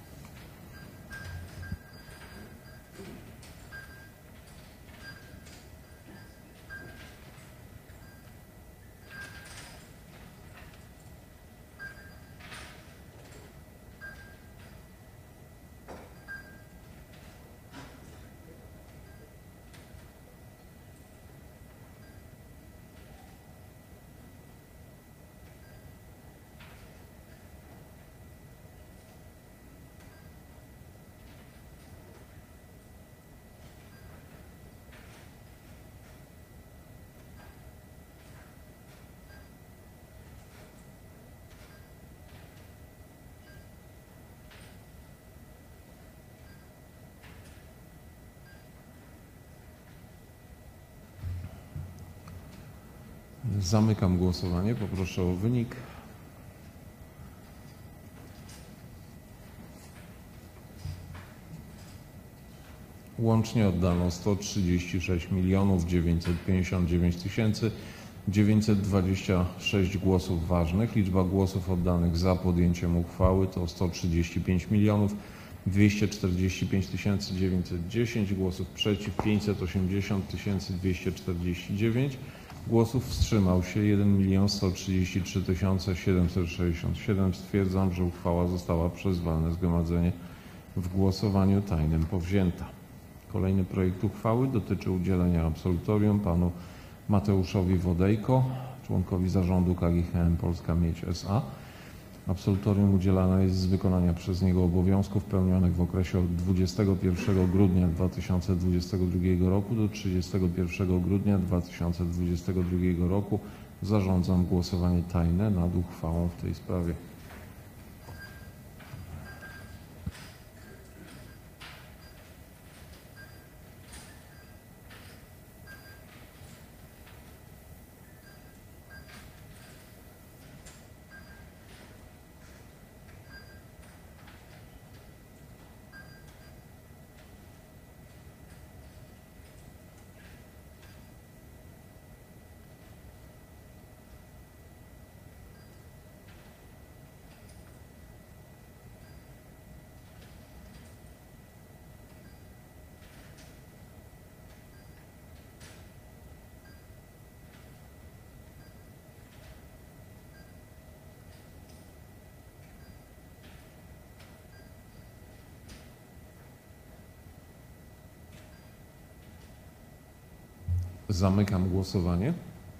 S2: Zamykam głosowanie. Poproszę o wynik. Łącznie oddano 136 959 926 głosów ważnych. Liczba głosów oddanych za podjęciem uchwały to 135 245 910, głosów przeciw 580 249. Głosów wstrzymał się 1 133 767. Stwierdzam, że uchwała została przez walne zgromadzenie w głosowaniu tajnym powzięta. Kolejny projekt uchwały dotyczy udzielenia absolutorium panu Mateuszowi Wodejko, członkowi zarządu KGHM Polska Miedź S.A. Absolutorium udzielane jest z wykonania przez niego obowiązków pełnionych w okresie od 21 grudnia 2022 roku do 31 grudnia 2022 roku. Zarządzam głosowanie tajne nad uchwałą w tej sprawie. Zamykam głosowanie.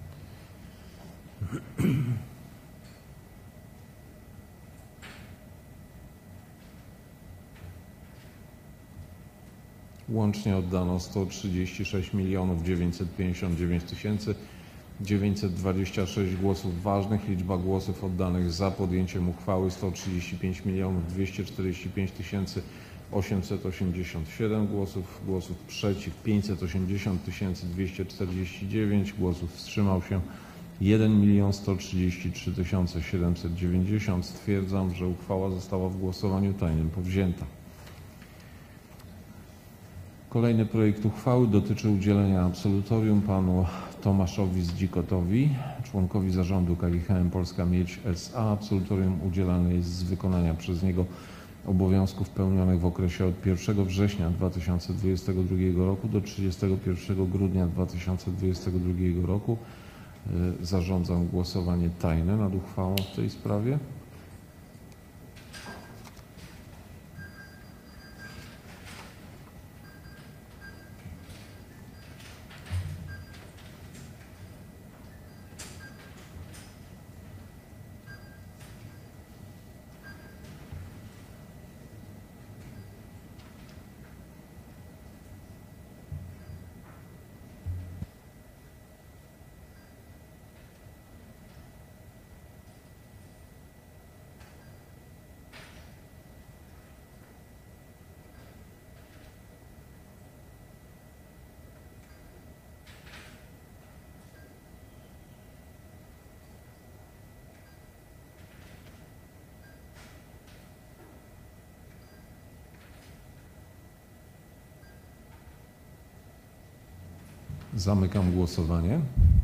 S2: Łącznie oddano 136 959 926 głosów ważnych. Liczba głosów oddanych za podjęciem uchwały 135 245 887 głosów przeciw 580 249, głosów wstrzymał się 1 133 790. Stwierdzam, że uchwała została w głosowaniu tajnym powzięta. Kolejny projekt uchwały dotyczy udzielenia absolutorium panu Tomaszowi Zdzikotowi, członkowi zarządu KGHM Polska Miedź S.A. Absolutorium udzielane jest z wykonania przez niego obowiązków pełnionych w okresie od 1 września 2022 roku do 31 grudnia 2022 roku. Zarządzam głosowanie tajne nad uchwałą w tej sprawie. Zamykam głosowanie.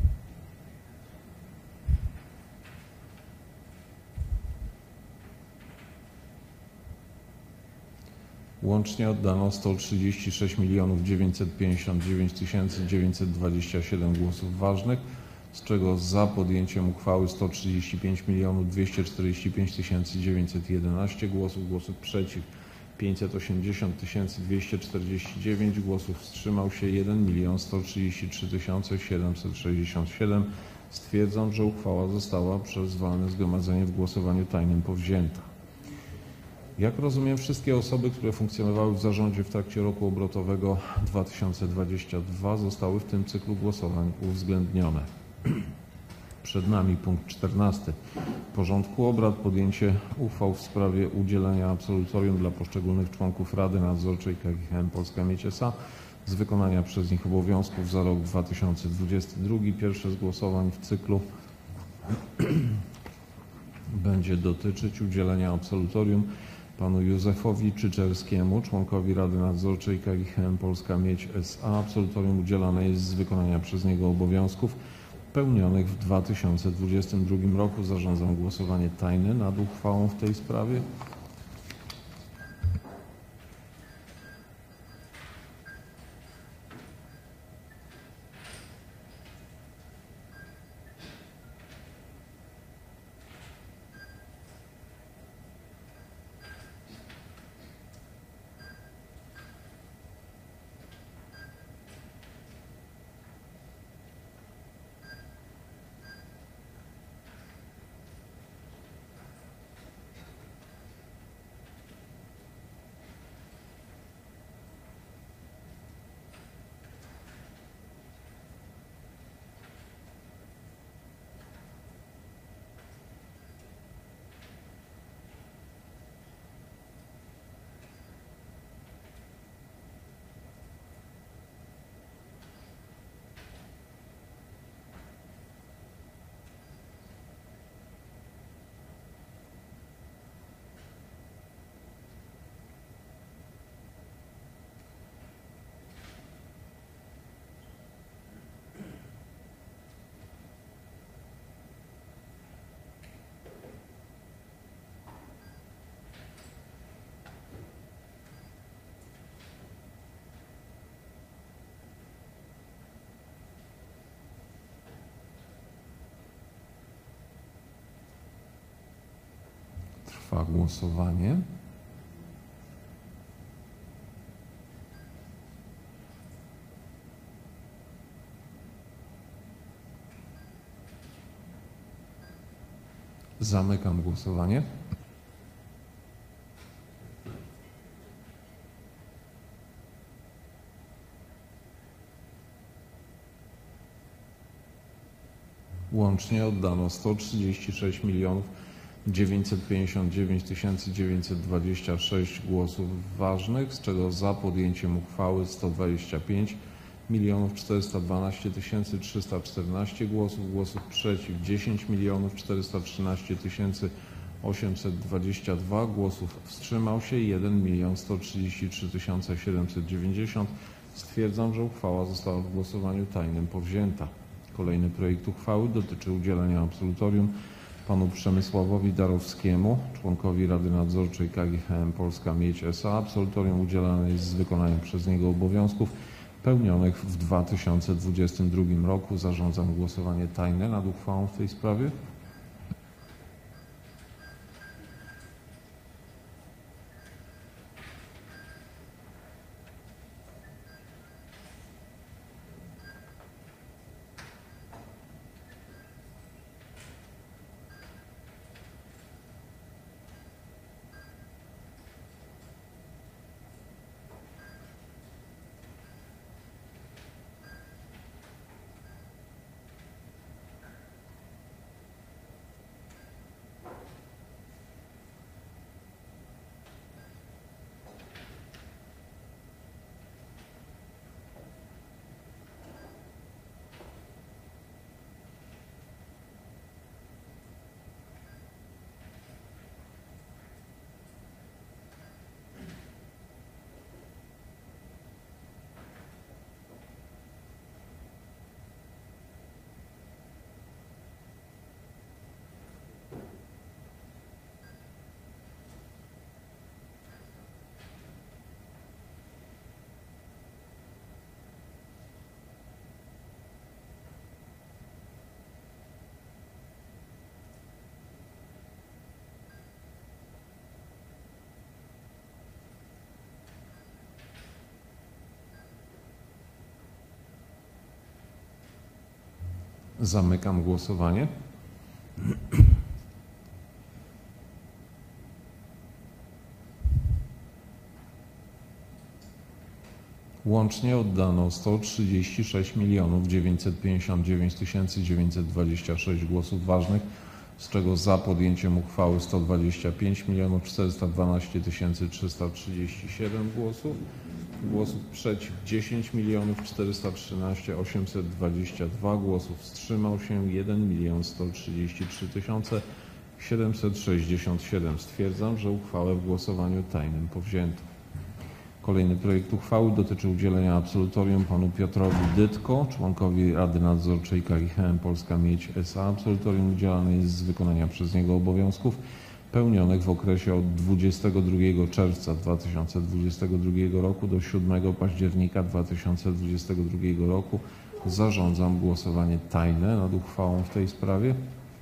S2: Łącznie oddano 136 959 927 głosów ważnych, z czego za podjęciem uchwały 135 245 911 głosów, głosów przeciw 580 249, głosów wstrzymał się 1 133 767. Stwierdzam, że uchwała została przez walne zgromadzenie w głosowaniu tajnym powzięta. Jak rozumiem, wszystkie osoby, które funkcjonowały w zarządzie w trakcie roku obrotowego 2022 zostały w tym cyklu głosowań uwzględnione. Przed nami punkt 14 porządku obrad, podjęcie uchwał w sprawie udzielenia absolutorium dla poszczególnych członków Rady Nadzorczej KGHM Polska Miedź S.A. z wykonania przez nich obowiązków za rok 2022. Pierwsze z głosowań w cyklu będzie dotyczyć udzielenia absolutorium panu Józefowi Czyczerskiemu, członkowi Rady Nadzorczej KGHM Polska Miedź S.A. Absolutorium udzielane jest z wykonania przez niego obowiązków pełnionych w 2022 roku. Zarządzam głosowanie tajne nad uchwałą w tej sprawie. Trwa głosowanie. Zamykam głosowanie. Łącznie oddano 136 959 926 głosów ważnych, z czego za podjęciem uchwały 125 412 314 głosów, głosów przeciw 10 413 822, głosów wstrzymał się 1 133 790. Stwierdzam, że uchwała została w głosowaniu tajnym powzięta. Kolejny projekt uchwały dotyczy udzielenia absolutorium panu Przemysławowi Darowskiemu, członkowi Rady Nadzorczej KGHM Polska Miedź S.A. Absolutorium udzielane jest z wykonaniem przez niego obowiązków pełnionych w 2022 roku. Zarządzam głosowanie tajne nad uchwałą w tej sprawie. Zamykam głosowanie. Łącznie oddano 136 959 926 głosów ważnych, z czego za podjęciem uchwały 125 412 337 głosów, głosów przeciw 10 413 822, głosów wstrzymał się 1 133 767. Stwierdzam, że uchwałę w głosowaniu tajnym powzięto. Kolejny projekt uchwały dotyczy udzielenia absolutorium panu Piotrowi Dytko, członkowi Rady Nadzorczej KGHM Polska Miedź S.A. Absolutorium udzielane jest z wykonania przez niego obowiązków pełnionych w okresie od 22 czerwca 2022 roku do 7 października 2022 roku. Zarządzam głosowanie tajne nad uchwałą w tej sprawie.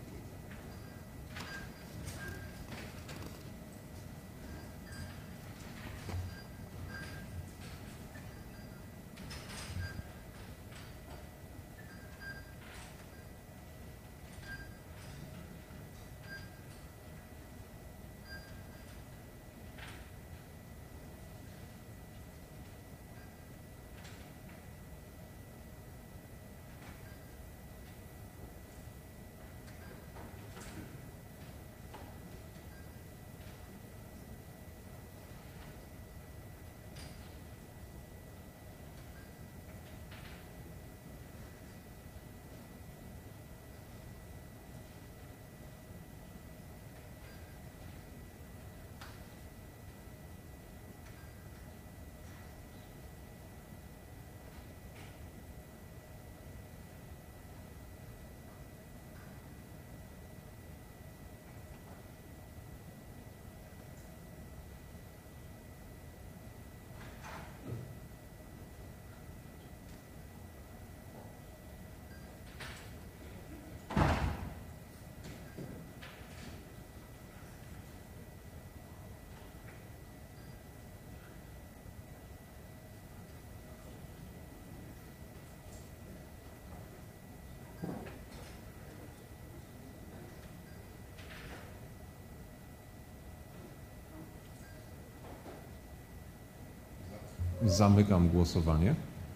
S2: Zamykam głosowanie.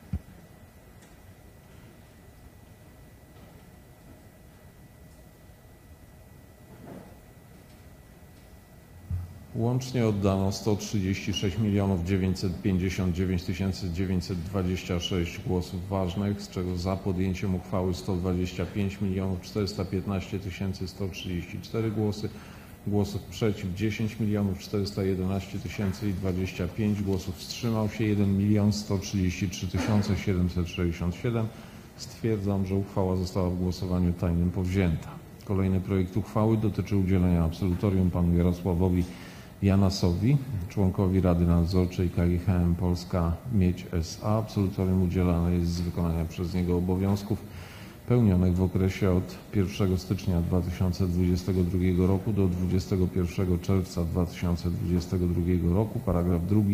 S2: Łącznie oddano 136 959 926 głosów ważnych, z czego za podjęciem uchwały 125 415 134 głosy, głosów przeciw 10 411 025, głosów wstrzymał się 1 133 767. Stwierdzam, że uchwała została w głosowaniu tajnym powzięta. Kolejny projekt uchwały dotyczy udzielenia absolutorium panu Jarosławowi Janasowi, członkowi Rady Nadzorczej KGHM Polska Miedź S.A. Absolutorium udzielane jest z wykonania przez niego obowiązków pełnionych w okresie od 1 stycznia 2022 roku do 21 czerwca 2022 roku. Paragraf 2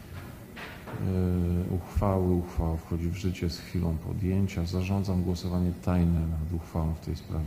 S2: uchwały. Uchwała wchodzi w życie z chwilą podjęcia. Zarządzam głosowanie tajne nad uchwałą w tej sprawie.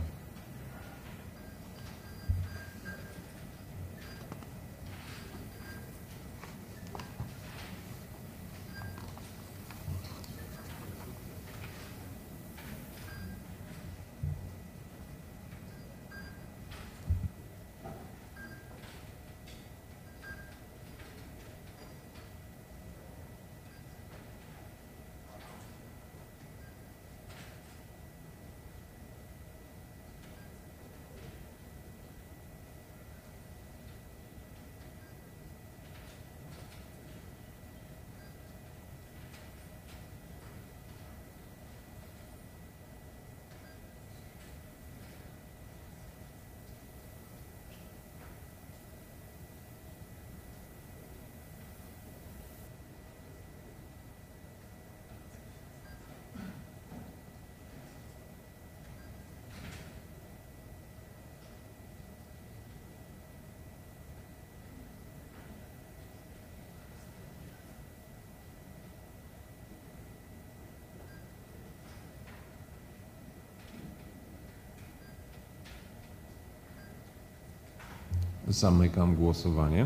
S2: Zamykam głosowanie.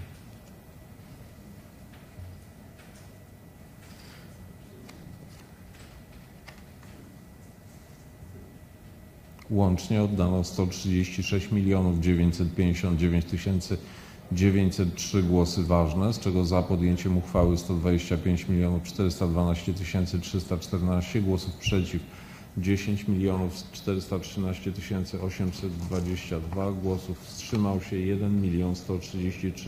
S2: Łącznie oddano 136 959 903 głosy ważne, z czego za podjęciem uchwały 125 412 314, głosów przeciw 10 413 822, głosów wstrzymał się 1 133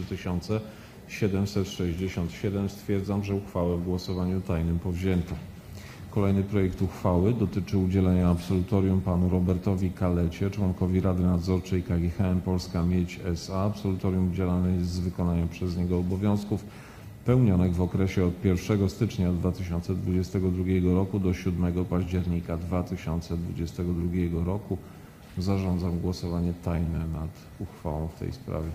S2: 767. Stwierdzam, że uchwałę w głosowaniu tajnym powzięto. Kolejny projekt uchwały dotyczy udzielenia absolutorium panu Robertowi Kalecie, członkowi Rady Nadzorczej KGHM Polska Miedź S.A. Absolutorium udzielane jest z wykonania przez niego obowiązków pełnionych w okresie od 1 stycznia 2022 roku do 7 października 2022 roku. Zarządzam głosowanie tajne nad uchwałą w tej sprawie.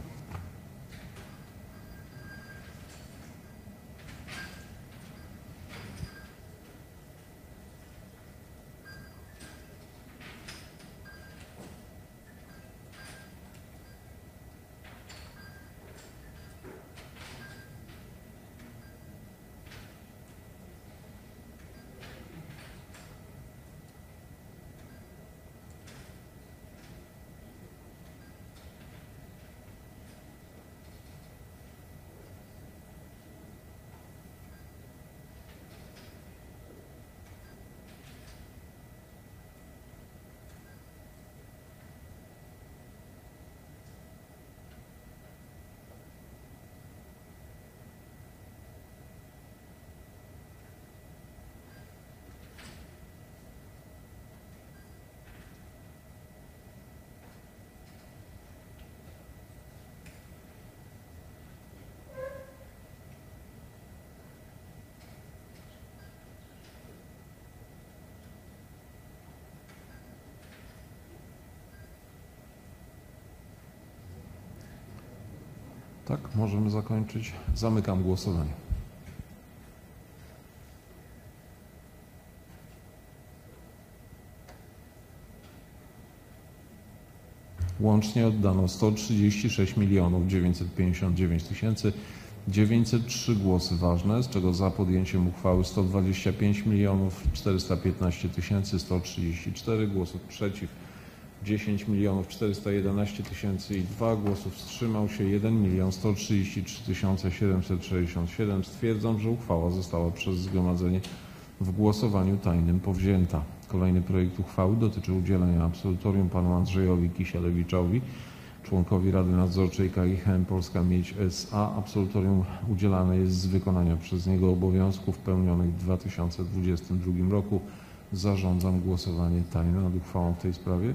S2: Tak, możemy zakończyć. Zamykam głosowanie. Łącznie oddano 136 959 903 głosy ważne, z czego za podjęciem uchwały 125 415 134, głosów przeciw 10 411 002, głosów wstrzymał się 1 133 767. Stwierdzam, że uchwała została przez zgromadzenie w głosowaniu tajnym powzięta. Kolejny projekt uchwały dotyczy udzielenia absolutorium panu Andrzejowi Kisielewiczowi, członkowi Rady Nadzorczej KGHM Polska Miedź S.A. Absolutorium udzielane jest z wykonania przez niego obowiązków pełnionych w 2022 roku. Zarządzam głosowanie tajne nad uchwałą w tej sprawie.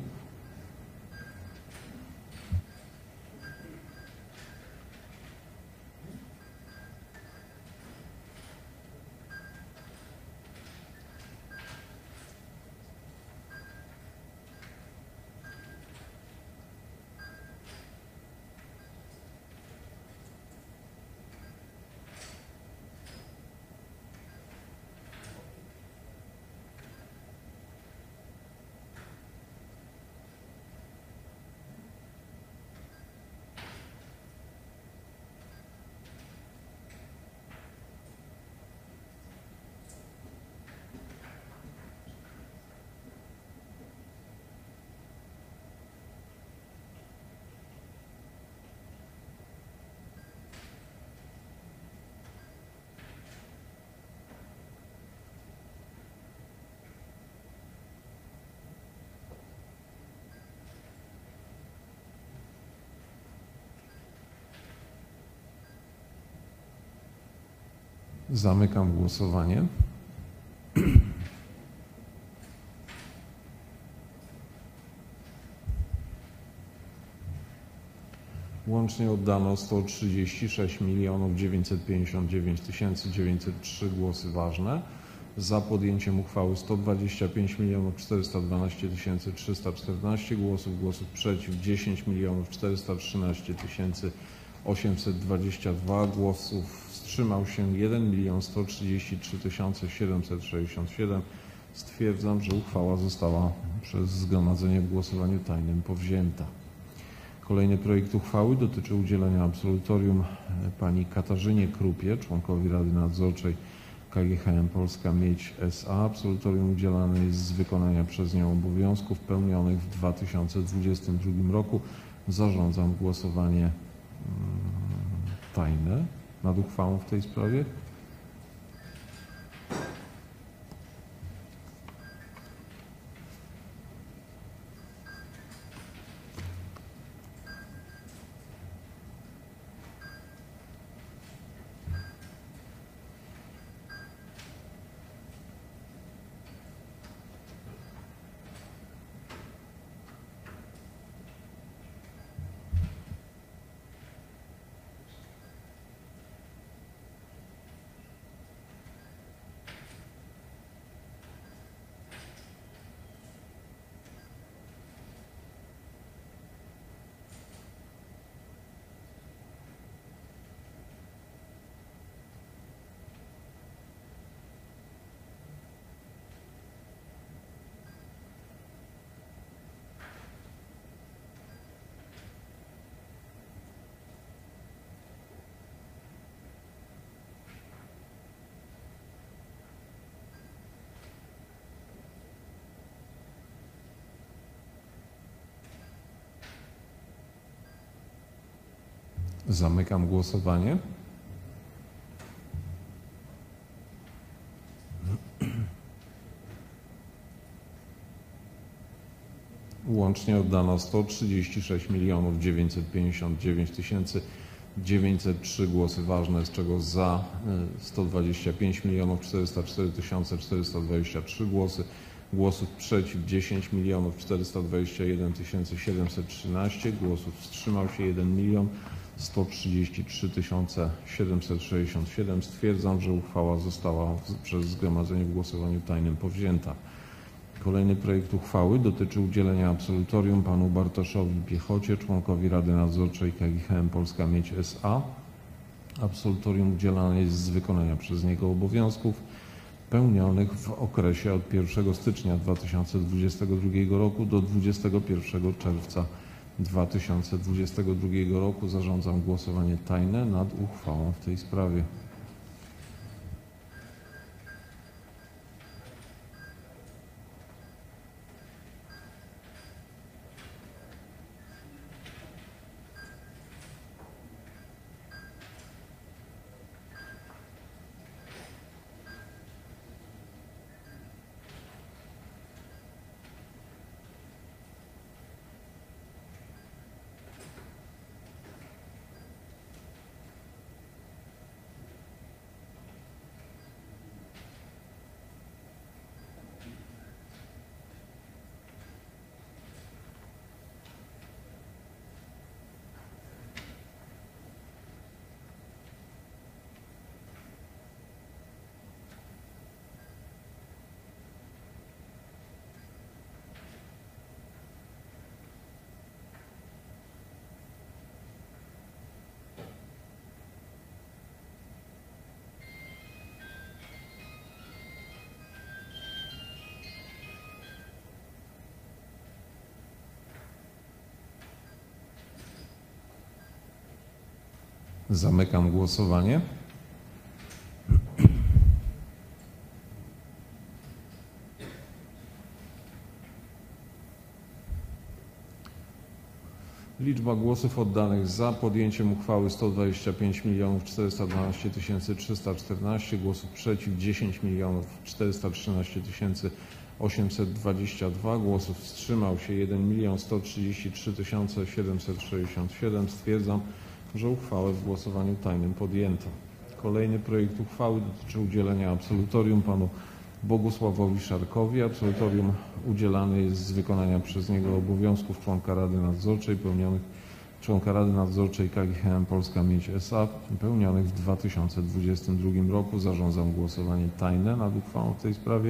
S2: Zamykam głosowanie. Łącznie oddano 136 959 903 głosy ważne. Za podjęciem uchwały 125 412 314 głosów, głosów przeciw 10 413 822, głosów wstrzymał się 1 133 767. Stwierdzam, że uchwała została przez zgromadzenie w głosowaniu tajnym powzięta. Kolejny projekt uchwały dotyczy udzielenia absolutorium pani Katarzynie Krupie, członkowi Rady Nadzorczej KGHM Polska Miedź S.A. Absolutorium udzielane jest z wykonania przez nią obowiązków pełnionych w 2022 roku. Zarządzam głosowanie tajne nad uchwałą w tej sprawie. Zamykam głosowanie. Łącznie oddano 136 959 903 głosy ważne, z czego za 125 404 423 głosy, głosów przeciw 10 421 713, głosów wstrzymał się 1 133 767. Stwierdzam, że uchwała została przez zgromadzenie w głosowaniu tajnym powzięta. Kolejny projekt uchwały dotyczy udzielenia absolutorium panu Bartoszowi Piechocie, członkowi Rady Nadzorczej KGHM Polska Miedź S.A. Absolutorium udzielane jest z wykonania przez niego obowiązków pełnionych w okresie od 1 stycznia 2022 roku do 21 czerwca 2022 roku. Zarządzam głosowanie tajne nad uchwałą w tej sprawie. Zamykam głosowanie. Liczba głosów oddanych za podjęciem uchwały 125 412 314, głosów przeciw 10 413 822, głosów wstrzymał się 1 133 767. Stwierdzam, że uchwałę w głosowaniu tajnym podjęto. Kolejny projekt uchwały dotyczy udzielenia absolutorium panu Bogusławowi Szarkowi. Absolutorium udzielane jest z wykonania przez niego obowiązków członka Rady Nadzorczej pełnionych KGHM Polska Miedź S.A. pełnionych w 2022 roku. Zarządzam głosowanie tajne nad uchwałą w tej sprawie.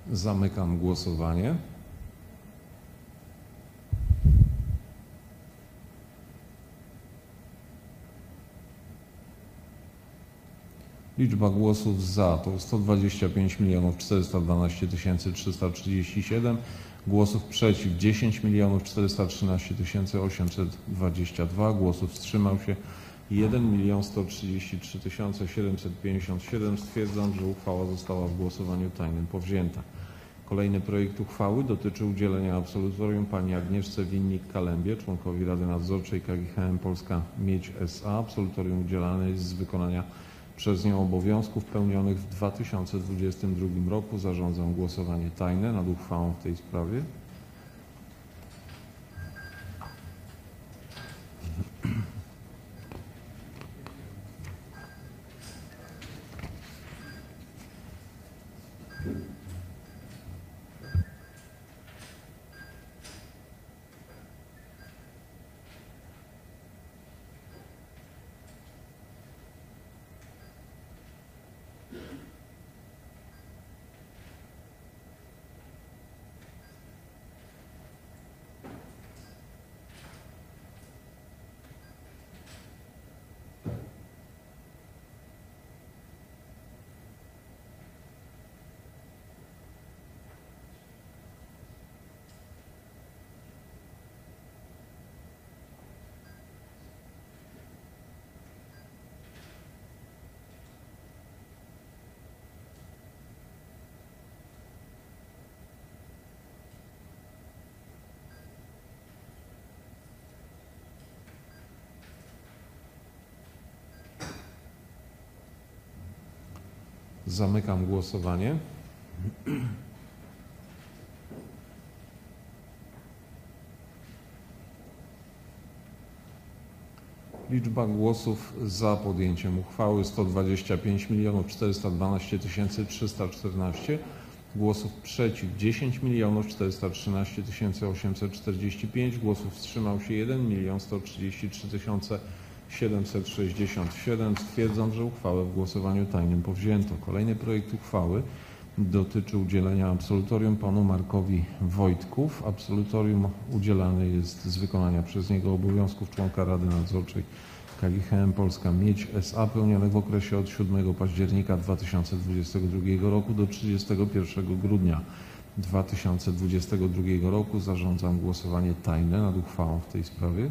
S2: Zamykam głosowanie. Liczba głosów za to 125 412 337, głosów przeciw 10 413 822, głosów wstrzymał się 1 133 757. Stwierdzam, że uchwała została w głosowaniu tajnym powzięta. Kolejny projekt uchwały dotyczy udzielenia absolutorium pani Agnieszce Winnik-Kalembie, członkowi Rady Nadzorczej KGHM Polska Miedź S.A. Absolutorium udzielane jest z wykonania przez nią obowiązków pełnionych w 2022 roku. Zarządzam głosowanie tajne nad uchwałą w tej sprawie. Zamykam głosowanie. Liczba głosów za podjęciem uchwały 125 412 314, głosów przeciw 10 413 845, głosów wstrzymał się 1 133 767. Stwierdzam, że uchwałę w głosowaniu tajnym powzięto. Kolejny projekt uchwały dotyczy udzielenia absolutorium panu Markowi Wojtków. Absolutorium udzielane jest z wykonania przez niego obowiązków członka Rady Nadzorczej KGHM Polska Miedź S.A. pełnionych w okresie od 7 października 2022 roku do 31 grudnia 2022 roku. Zarządzam głosowanie tajne nad uchwałą w tej sprawie.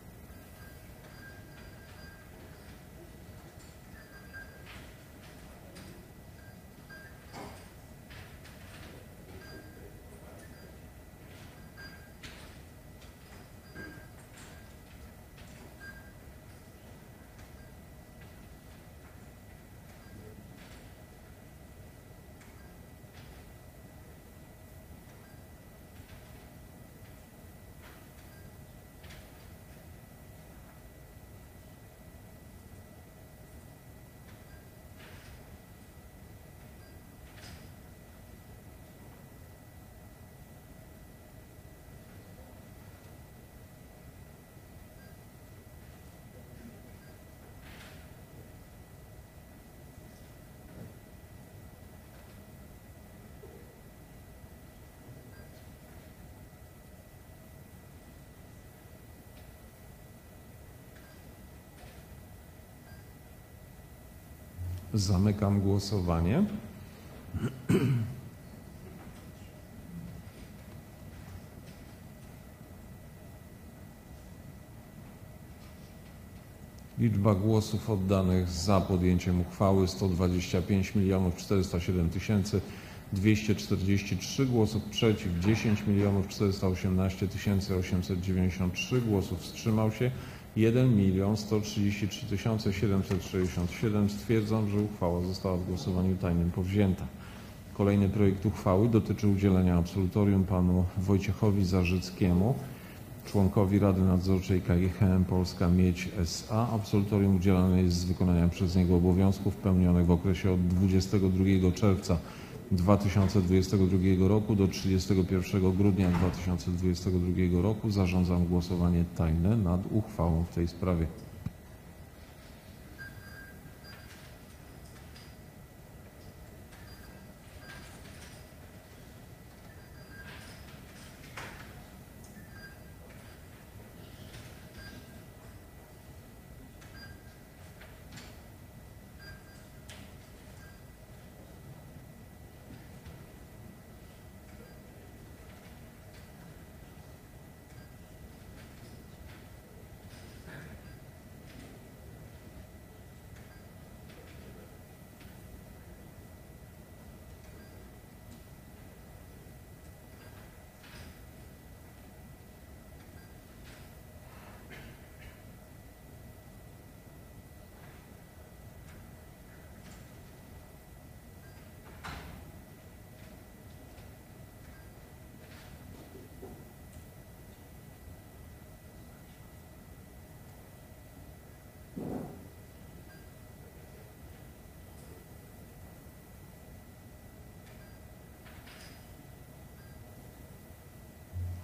S2: Zamykam głosowanie. Liczba głosów oddanych za podjęciem uchwały 125 407 243, głosów przeciw 10 418 893, głosów wstrzymał się 1 133 767. Stwierdzam, że uchwała została w głosowaniu tajnym powzięta. Kolejny projekt uchwały dotyczy udzielenia absolutorium panu Wojciechowi Zarzyckiemu, członkowi Rady Nadzorczej KGHM Polska Miedź S.A. Absolutorium udzielane jest z wykonania przez niego obowiązków pełnionych w okresie od 22 czerwca 2022 roku do 31 grudnia 2022 roku. Zarządzam głosowanie tajne nad uchwałą w tej sprawie.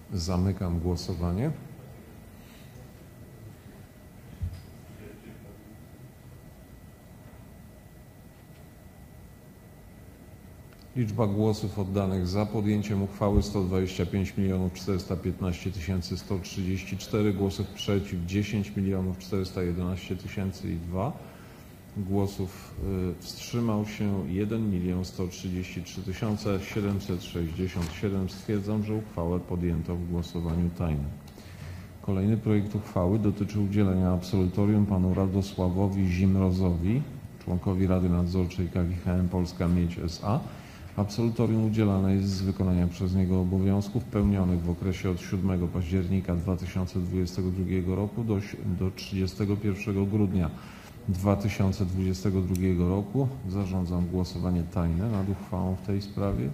S2: Zamykam głosowanie. Liczba głosów oddanych za podjęciem uchwały 125 415 134, głosów przeciw 10 411 002, głosów wstrzymał się 1 133 767. Stwierdzam, że uchwałę podjęto w głosowaniu tajnym. Kolejny projekt uchwały dotyczy udzielenia absolutorium panu Radosławowi Zimrozowi, członkowi Rady Nadzorczej KGHM Polska Miedź S.A. Absolutorium udzielane jest z wykonania przez niego obowiązków pełnionych w okresie od 7 października 2022 roku do 31 grudnia 2022 roku. Zarządzam głosowanie tajne nad uchwałą w tej sprawie.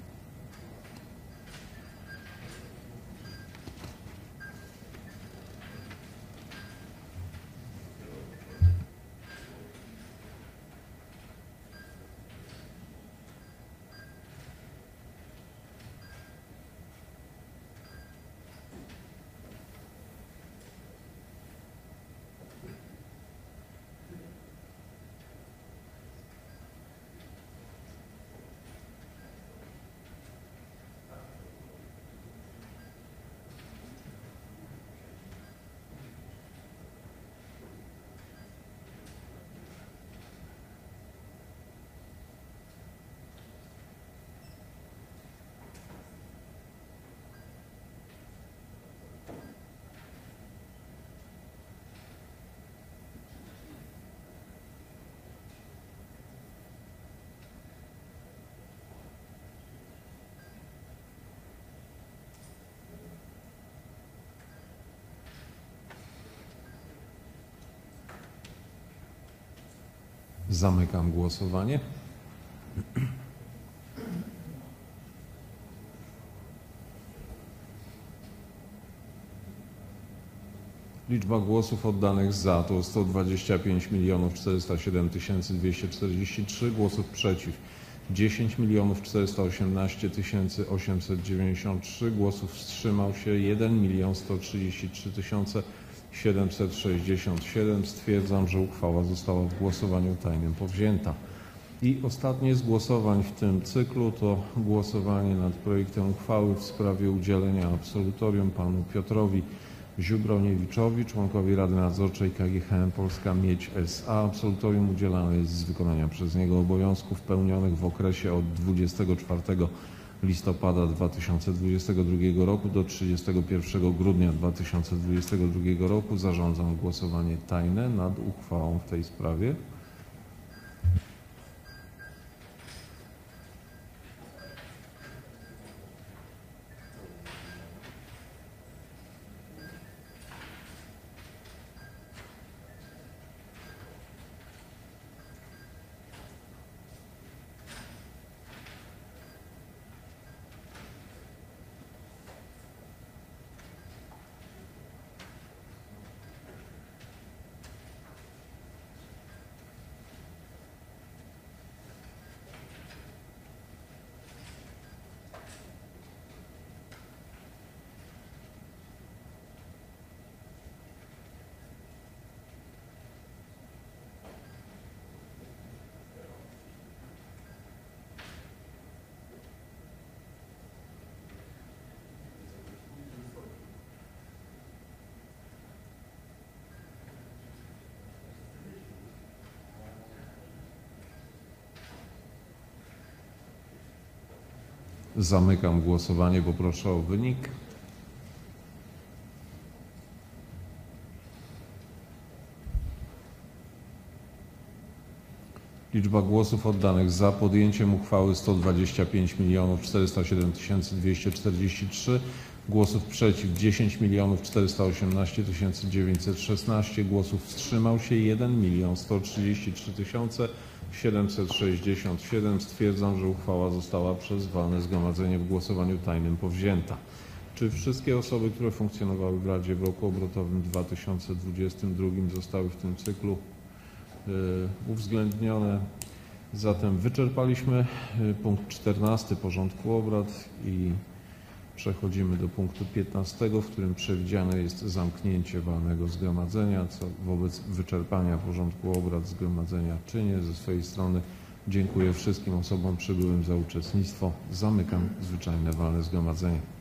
S2: Zamykam głosowanie. Liczba głosów oddanych za to 125 407 243, głosów przeciw 10 418 893, głosów wstrzymał się 1 133 767. Stwierdzam, że uchwała została w głosowaniu tajnym powzięta. I ostatnie z głosowań w tym cyklu to głosowanie nad projektem uchwały w sprawie udzielenia absolutorium panu Piotrowi Ziubroniewiczowi, członkowi Rady Nadzorczej KGHM Polska Miedź S.A. Absolutorium udzielane jest z wykonania przez niego obowiązków pełnionych w okresie od 24 listopada 2022 roku do 31 grudnia 2022 roku. Zarządzam głosowanie tajne nad uchwałą w tej sprawie. Zamykam głosowanie, poproszę o wynik. Liczba głosów oddanych za podjęciem uchwały 125 407 243, głosów przeciw 10 418 916, głosów wstrzymał się 1 133 767. Stwierdzam, że uchwała została przez walne zgromadzenie w głosowaniu tajnym powzięta. Czy wszystkie osoby, które funkcjonowały w Radzie w roku obrotowym 2022 zostały w tym cyklu uwzględnione? Zatem wyczerpaliśmy punkt 14 porządku obrad i Przechodzimy do punktu 15, w którym przewidziane jest zamknięcie walnego zgromadzenia, co wobec wyczerpania porządku obrad zgromadzenia czynię. Ze swojej strony dziękuję wszystkim osobom przybyłym za uczestnictwo. Zamykam zwyczajne walne zgromadzenie.